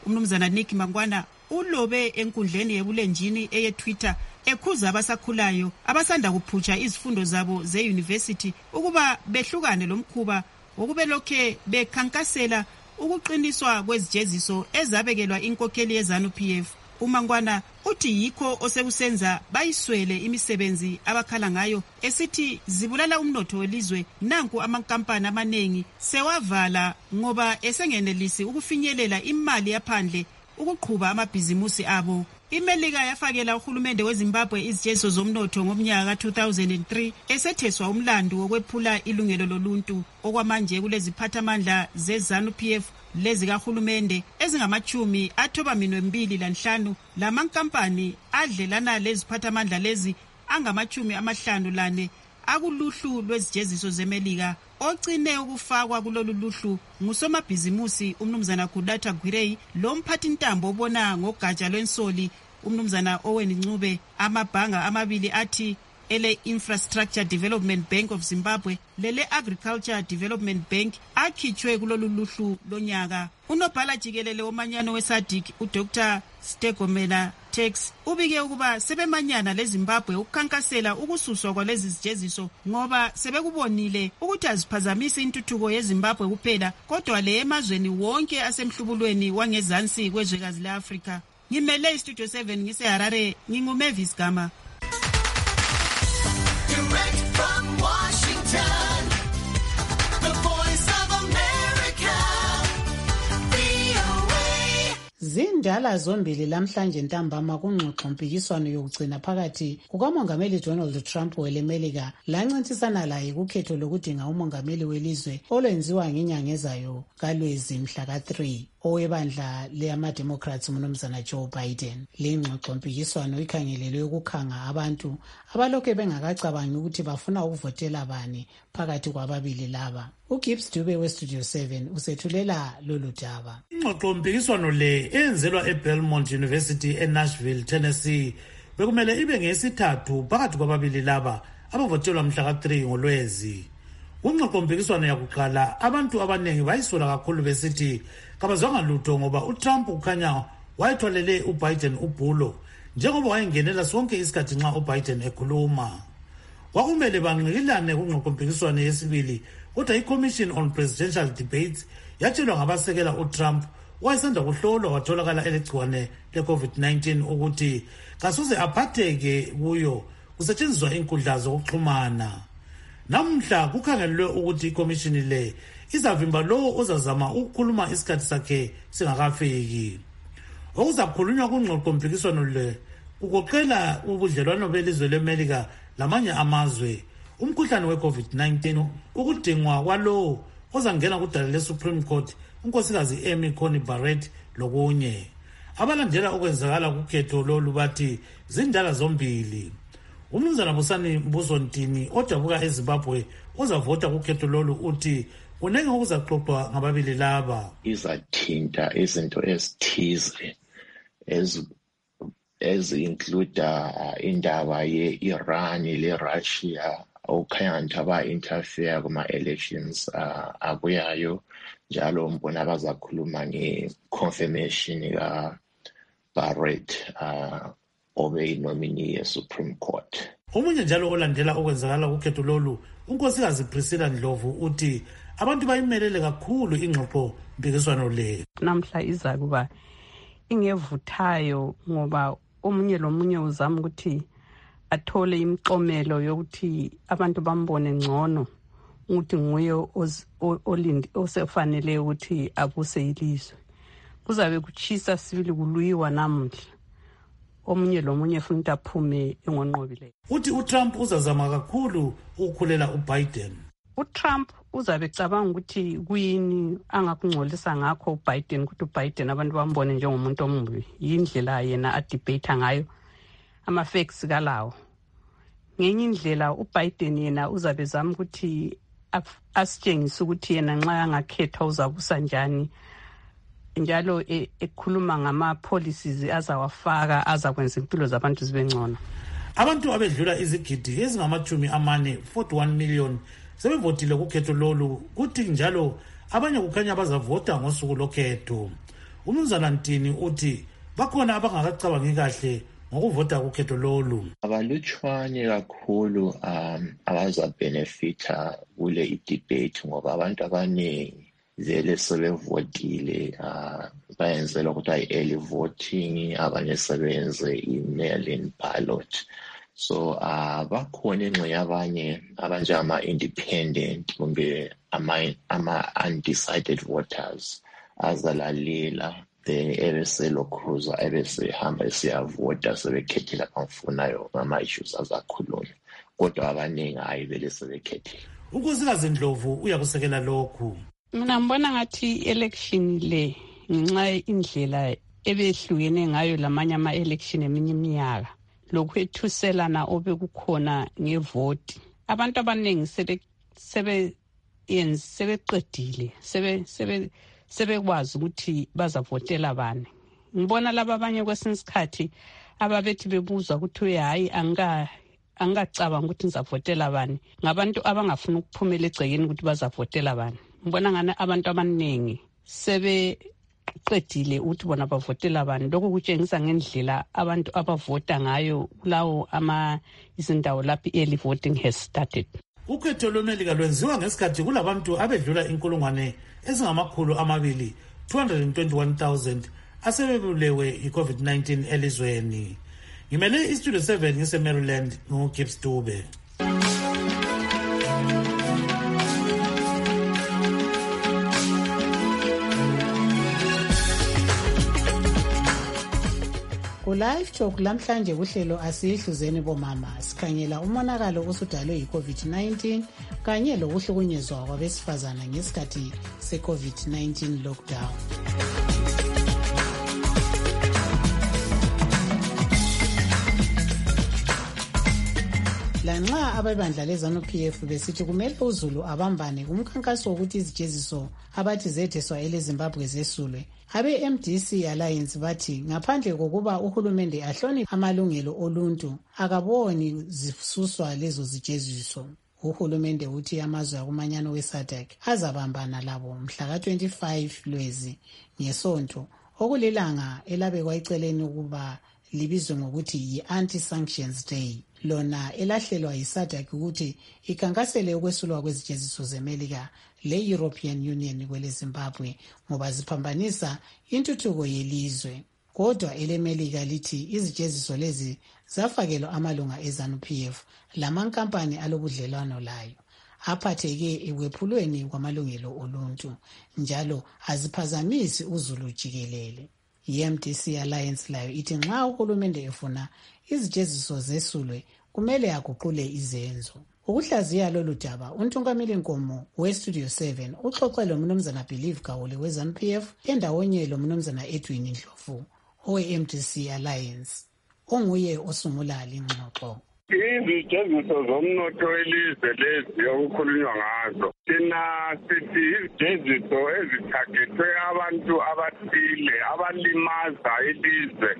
umnumzana Nick Mangwana ulobe enkundleni yebulenjini eye-Twitter ekhuza abasakhulayo abasanda kuphutsha izifundo zabo ze-university ukuba behlukane lomkhuba wokubelokhe bekhankasela ukuqiniswa kwezijeziso ezabekelwa inkokheli ye-ZANU-P F. uMangwana uthi yikho osekusenza bayiswele imisebenzi abakhala ngayo esithi zibulala umnotho welizwe. Nanku amankampani amanengi sewavala ngoba esengenelisi ukufinyelela imali yaphandle ukuqhuba amabhizimusi abo. iMelika yafakela uhulumende weZimbabwe izijeziso zomnotho ngomnyaka ka two thousand three esetheswa umlando wokwephula ilungelo loluntu. Okwamanje kuleziphathamandla ze-ZANU-P F lezikahulumende ezingamachumi athoba minwe mbili lanhlanu. Lamankampani adlelana leziphathamandla lezi angamachumi amahlanu lane akuluhlu lwezijeziso zeMelika. Ogcine ukufakwa kulolu luhlu ngusomabhizimusi umnumzana Kudata Gwirei, lo mphathi ntambo obona ngogatsha lwensoli umnumzana Owen Ncube. Amabhanga amabili athi ele Infrastructure Development Bank of Zimbabwe lele Agriculture Development Bank akhitshwe kulolu luhlu lonyaka. Unobhala jikelele womanyano weSADC uDr Stegomena Tex ubike ukuba sebemanyana leZimbabwe ukukhankasela ukususwa kwalezi zijeziso ngoba sebekubonile ukuthi aziphazamisi intuthuko yeZimbabwe kuphela kodwa le emazweni wonke asemhlubulweni wangezansi kwezwekazi leAfrika. Ngimele iStudio seven ngiseHarare, nginguMavis Gama. Zindala zombili lamhlanje ntambama kungxoxo mpikiswano yokugcina phakathi kukamongameli Donald Trump welemelika lancintisana laye kukhetho lokudinga umongameli welizwe olwenziwa ngenyanga ezayo kaLwezi mhla ka three owebandla leyama-Democrats umnumzana Joe Biden. Le ngxoxo mpikiswano ikhangelelwe ukukhanga abantu abalokhu bengakacabangi ukuthi bafuna ukuvotela bani phakathi kwababili laba. uGibbs Dube weStudio seven usethulela lolu daba. Ingxoxo mpikiswano le eyenzelwa eBelmont University eNashville, Tennessee bekumele ibe ngesithathu phakathi kwababili laba abavotelwa mhla ka three ngoLwezi. Kungxoxo mpikiswano yakuqala abantu abanengi bayisola kakhulu besithi kabazwanga lutho ngoba uTrump ukhanya wayethwalele uBiden ubhulo njengoba wayengenela sonke isikhathi nxa uBiden ekhuluma. Kwakumele banqikilane kungxoxo mpikiswano yesibili kodwa iCommission on Presidential Debates yatshelwa ngabasekela uTrump wayesanda kuhlolwa watholakala elegciwane le-COVID nineteen ukuthi kasoze aphatheke kuyo kusetshenziswa inkundla zokuxhumana. Namhla kukhangelelwe ukuthi ikomishini le izavimba lowo ozazama ukukhuluma isikhathi sakhe singakafiki. Okuzakhulunywa kungxoxo mpikiswano le kugoqela ubudlelwano belizwe leMelika lamanye amazwe, umkhuhlane we-COVID nineteen, ukudingwa kwalowo ozangena kudala le-Supreme Court unkosikazi Amy Coney Barrett lokunye. Abalandela okwenzakala kukhetho lolu bathi zindala zombili. Umnumzana Busani Mbusontini odabuka eZimbabwe ozavota kukhetho lolu uthi kunenge okuzaxoxwa ngababili laba. Izathinta izinto ezithize ez ezincluda indaba ye-Iran le-Russia okukhanya nti aba-interfere kuma-elections uh, abuyayo njalo mbona bazakhuluma nge-confirmation ka-Barrett uh, obe inominee ye-Supreme Court. Omunye njalo olandela okwenzakala kukhetho lolu unkosikazi Priscilla Ndlovu uthi abantu bayimelele kakhulu ingxoxo mpikiswano le. Namhla iza kuba ingevuthayo ngoba omunye lomunye uzama ukuthi athole imiqomelo yokuthi abantu bambone ngcono ukuthi nguye olindi osefanele ukuthi abuse ilizwe. Kuzabe kuchisa sibili kuluyiwa namhla. Omunye lomunye futhi aphume engonqobile. Uthi uTrump uzazama kakhulu ukukhulela uBiden. uTrump uzabe ecabanga ukuthi kuyini angakungcolisa ngakho uBiden ukuthi uBiden abantu bambone njengomuntu omubi. Yindlela yena adebate ngayo ama facts kalawo. Ngenye indlela uBiden yena uzabe zama ukuthi asitshengise ukuthi yena nxa angakhetha uzabusa njani. Njalo ekhuluma ngama policies azawafaka azakwenza impilo zabantu zibe ngcono. Abantu abedlula izigidi ezingamachumi amane forty-one million sebevotile kukhetho lolu kuthi njalo abanye kukhanya bazavota ngosuku lokhetho. umnumzana Ntini uthi bakhona abangakacabangi kahle ngokuvota kukhetho lolu. Abalutshwane kakhulu um abazabhenefitha kule i-debate ngoba abantu abaningi vele sebevotile uh, bayenzela ukuthi ayi-early voting, abanye sebenze i-mail-in ballot. So uh, bakhona engxenye abanye abanjengama-independent kumbe ama-undecided voters azalalela then ebeselokhuza ebesehamba esiyavota sebekhethela abamfunayo ngama-issues azakhulunywa, kodwa abaningi hayi vele sebekhethela. Unkosikazi Ndlovu uyakusekela lokhu. Mina ngibona ngathi election le ngenxa indlela ebehlukene ngayo lamanye ama-election eminye iminyaka, lokhu ethuselana obekukhona ngevoti, abantu abaningi sebe sebe yenzi sebeqedile sebe sebe sebekwazi ukuthi bazavotela bani. Ngibona laba abanye kwesinye isikhathi ababethi bebuzwa ukuthi hayi anga angacabanga ukuthi ngizavotela bani, ngabantu abangafuna ukuphumela egcekeni ukuthi bazavotela bani. Ngibona ngana abantu abaningi sebeqedile ukuthi bona bavotela bani. Lokho kutshengisa ngendlela abantu abavota ngayo kulawo ama izindawo lapho early voting has started. Ukhetho lwemelika lwenziwa ngesikhathi kulabantu abedlula inkulungwane ezingamakhulu amabili two hundred twenty-one thousand asebebulewe i-COVID nineteen elizweni. Ngimele istudio seven ngise-Maryland nguGibbs Dube. Ku-Live Talk lamhlanje kuhlelo asiyihluzeni bomama sikhangela umonakalo osudalwe yi-COVID nineteen kanye lokuhlukunyezwa kwabesifazana ngesikhathi se-COVID nineteen lockdown. Lanxa abebandla leZANU-P F besithi kumele uZulu abambane kumkhankaso wokuthi izijeziso abathi zetheswa eleZimbabwe zesulwe, abe-M D C Alliance bathi ngaphandle kokuba uhulumende ahloniphe amalungelo oluntu akaboni zisuswa lezo zijeziso. Uhulumende uthi amazwe akumanyano we-SADC azabambana labo mhla ka twenty-five Lwezi ngesonto, okulilanga elabekwa eceleni ukuba libizwe ngokuthi yi-Anti-Sanctions Day, lona elahlelwa yi-SADC ukuthi ikhankasele ukwesulwa kwezijeziso zeMelika le-European Union kwele Zimbabwe ngoba ziphambanisa intuthuko yelizwe. Kodwa eleMelika lithi izijeziso lezi zafakelwa amalunga eZANU-P F lamankampani alobudlelwano layo, aphatheke ekwephulweni kwamalungelo oluntu njalo aziphazamisi uZulu jikelele. I-M D C Alliance layo ithi nxa uhulumende efuna izijeziso zesulwe kumele aguqule izenzo. Ukuhlaziya lolu daba uNtungameli Nkomo we-Studio seven uxoxe lomnumzana Believe Gawule we-ZANU-P F endawonye lomnumzana Edwin Ndlovu owe-M D C Alliance onguye osungula lingxoxo. Izijeziso zomnotho welizwe lezi okukhulunywa ngazo, thina sithi izijeziso ezithagethwe abantu abathile abalimaza ilizwe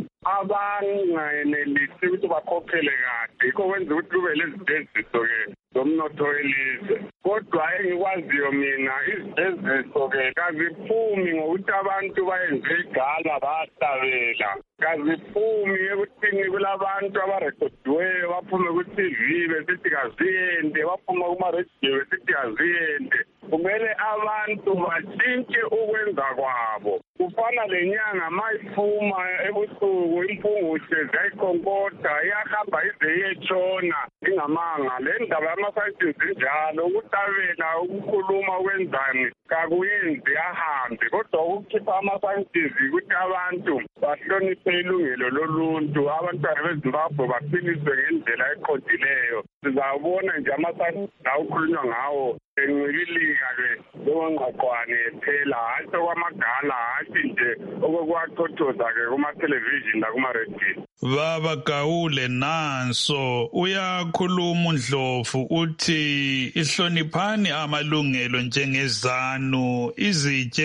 abangayenelisi ukuthi bakhokhele kahle, yikho kwenza ukuthi kube lezijeziso-ke zomnotho welizwe. Kodwa engikwaziyo mina izijeziso-ke kaziphumi ngokuthi abantu bayenze igala bahlabela, kaziphumi ekuthini kulabantu abarekhodiweyo baphume ku-T V besithi kaziyende, baphume kuma-radio besithi kaziyende. Kumele abantu batshintshe ukwenza kwabo. Kufana lenyanga mayiphuma ebusuku impungushe ziyayikhonkotha iyahamba ize iyetshona ingamanga. Le ndaba yama-sanctions injalo, ukuhlabela ukukhuluma ukwenzani kakuyenzi ahambe, kodwa ukukhipha ama-sanctions ukuthi abantu bahloniphe ilungelo loluntu, abantwana beZimbabwe baphiliswe ngendlela eqondileyo. Sizabona nje ama-sanctions awukhulunywa ngawo encibilika-ke lokongqaqwane phela, hatshi okwamagala, hatshi nje okokuwachothoza-ke kuma-television nakuma-radio. Baba Gawule nanso uyakhuluma uNdlovu uthi ihloniphani amalungelo njengezanu,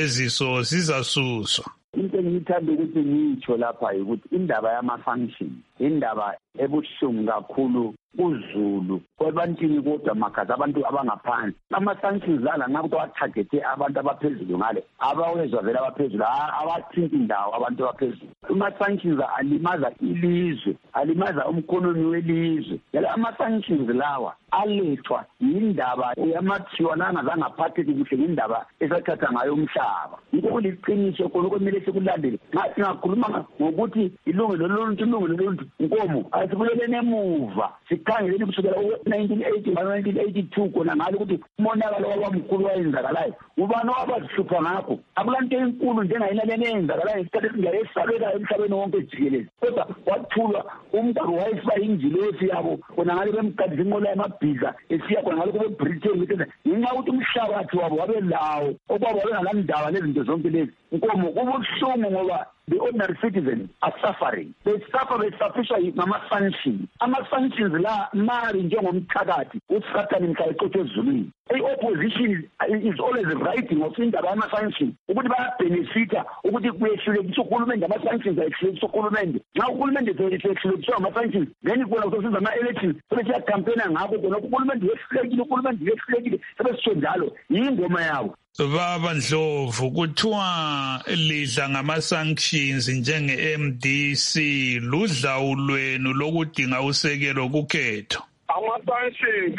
izijeziso zizasuswa. Into engithanda ukuthi ngitsho lapha ukuthi indaba yama-function indaba ebuhlungu kakhulu kuzulu kwebantwini kodwa magazi abantu abangaphansi. Ama-sanctions lana nxa kuthi atargethe abantu abaphezulu ngale abawezwa vele abaphezulu abathinti indawo abantu abaphezulu. Ama-sanctions alimaza ilizwe, alimaza umkhonomi welizwe. Yala ama-sanctions lawa alethwa yindaba yamathiwa nangazange aphatheke kuhle ngendaba esathatha ngayo umhlaba. Yikho kuliqiniso khona okumele sikulandele. Nxa singakhuluma ngokuthi ilungelo loluntu ilungelo loluntu nkomo asibuleleni emuva sikhangeleni kusukela nineteen eighty nineteen eighty-two khona ngalo ukuthi umonakalo wabamkhulu wayenzakalayo ubani wabazihlupha ngakho. Akulanto enkulu njengayinaleni eyenzakalayo isikhathi esingayesabeka emhlabeni wonke jikelele, kodwa wathulwa umgaqo wayisiba injilesi yabo khona ngale bemgadisa inqola yamabhiza esiya khona ngalo kube Britain ngenxa yokuthi umhlabathi wabo wabe lawo okwabo wabengalandaba lezinto zonke lezi. Nkomo kubuhlungu ngoba the ordinary citizens are suffering. They suffer besufishwa ngama-sanctions. Ama-sanctions la mari njengomthakathi usathane mhla eqotho ezulwini. I-opposition is always writing of indaba yama-sanctions ukuthi bayabenefita ukuthi kuyehlulekisa uhulumende ama-sanctions ayehlulekisa uhulumende. Nxa uhulumende ehlulekiswa ngama-sanctions then kona kusosiza ama-elections sebesiyakhampena ngakho khona uhulumende yehlulekile uhulumende yehlulekile sebesitsho njalo yingoma yabo. Baba Ndlovu, kuthiwa lidla ngama-sanctions njenge-M D C, ludlawu lwenu lokudinga usekelo kukhetho. Ama-sanctions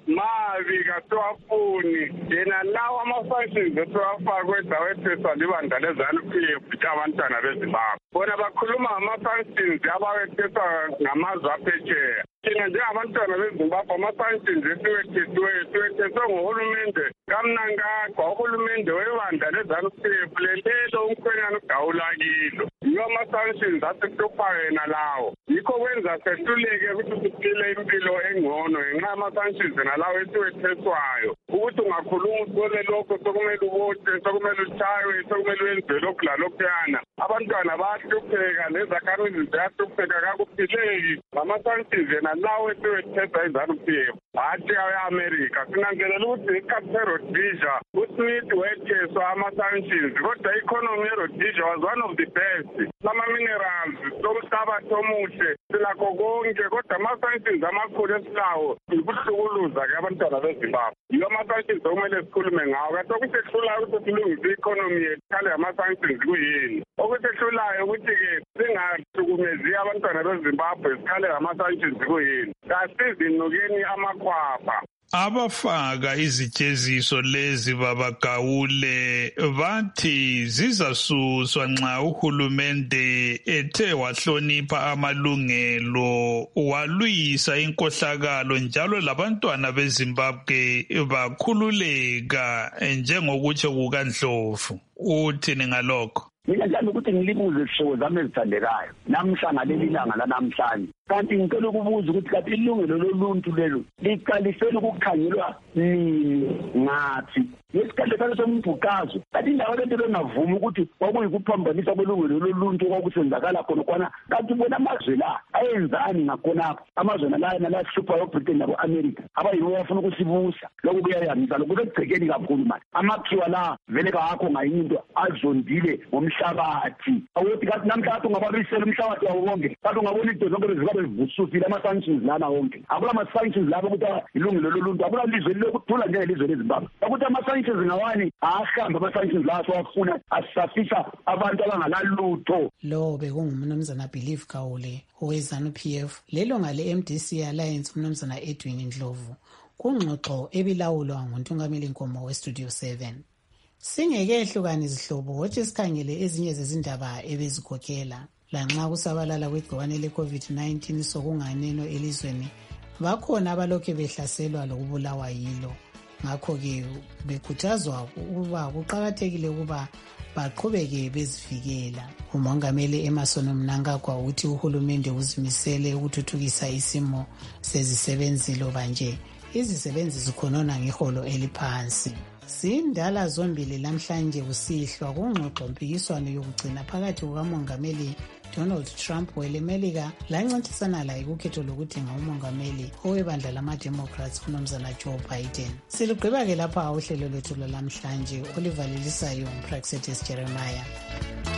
mabi kasiwafuni, yena lawo ama-sanctions esiwafakwe edawetheswa libandla le-ZANU-P F abantwana beZimbabwe. Bona bakhuluma ngama-sanctions abawetheswa ngamazwe aphesheya. Thina njengabantwana beZimbabwe ama-sanctions esiwethesiweyo siwetheswe nguhulumende kaMnangagwa, uhulumende webandla le-ZANU-P F lelelo umkhwenyana ugawula kilo. Yiwo ama-sanctions asihluphayo yena lawo. Yikho kwenza sehluleke ukuthi siphile impilo engcono ngenxa yama-sanctions nalawo esiwetheswayo. Ukuthi ungakhuluma uthole lokho sokumele ubote, sokumele utshaywe, sokumele wenziwe lokhu lalokhuyana. Abantwana bayahlupheka, nezakhamizi ziyahlupheka, kakuphileki. Ngama-sanctions yena lawo esiwetheswa yi-ZANU-P F. Hathi awe-America sinanzelela ukuthi isikhathi se-Rhodesia uSmith wetheswa ama-sanctions, kodwa i-economy ye-Rhodesia was one of the best. Lama-minerals, somhlabathi omuhle, silakho konke, kodwa ama-sanctions amakhulu esilawo yikuhlukuluza-ke abantwana beZimbabwe. Yiwo ama-sanctions okumele sikhulume ngawo. Kanti okusehlulayo ukuthi silungise i-economy yethu khale ama-sanctions kuyini? Okusehlulayo ukuthi-ke singahlukumezi abantwana beZimbabwe sikhale ngama-sanctions kuyini? Kasizinukeni amakhwapha. Abafaka izijeziso lezi babagawule bathi zizasuswa nxa uhulumende ethe wahlonipha amalungelo walwisa inkohlakalo njalo labantwana beZimbabwe bakhululeka njengokutsho kukaNdlovu. Uthini ngalokho? Mina njalo ukuthi ngilibuze isihlobo zami ezithandekayo namhla ngaleli langa lanamhlanje, kanti ngicela ukubuza ukuthi kanti ilungelo loluntu lelo liqalisele ukukhangelwa nini ngathi yesikhathi sakhe sombhuqazo. Kanti indawo lento bengavumi ukuthi kwakuyikuphambanisa kwelungelo loluntu okwakusenzakala khona kwana. Kanti bona amazwe la ayenzani ngakhonapho? Amazwe la nalahluphayo Britain nabo-America abayiwo bafuna ukusibusa. Lokhu kuyayangisa lokhu kusekugcekeni kakhulu manje. Amakhiwa la vele kawakho ngayinye into azondile ngomhlabathi. Awuthi kanti namhlanje ungababisela umhlabathi wawo wonke, kanti ungabona into zonke bezibabe zivusufile ama-sanctions lana wonke. Akula ama-sanctions lapho ukuthi ilungelo loluntu, akula lizwe lilokuthula njengelizwe leZimbabwe. Ukuthi ama-sanctions ngawani ahamba ama-sanctions la asiwafuna asisafisa abantu abangalalutho. Lo bekungumnumzana Believe Gawule owe-ZANU-P F, lelunga le-M D C Alliance umnumzana Edwin Ndlovu kungxoxo ebilawulwa nguNtungameli Nkomo we-Studio seven. Singekehlukani izihlobo wothi sikhangele ezinye zezindaba ebezikhokhela. Lanxa kusabalala kwegciwane le-COVID nineteen sokunganeno elizweni, bakhona abalokhe behlaselwa lokubulawa yilo. Ngakho-ke bekhuthazwa ukuba kuqakathekile ukuba baqhubeke bezivikela. Umongameli Emmerson Mnangagwa uthi uhulumende uzimisele ukuthuthukisa isimo sezisebenzi loba nje izisebenzi zikhonona ngeholo eliphansi. Sindala zombili lamhlanje kusihlwa kungxoxo mpikiswano yokugcina phakathi kukamongameli Donald Trump welemelika lancintisana laye kukhetho lokudinga umongameli owebandla lama-Democrats uMnumzana Joe Biden. Silugqiba ke lapha uhlelo lwethu lwalamhlanje olivalelisayo uPraxetis Jeremiah.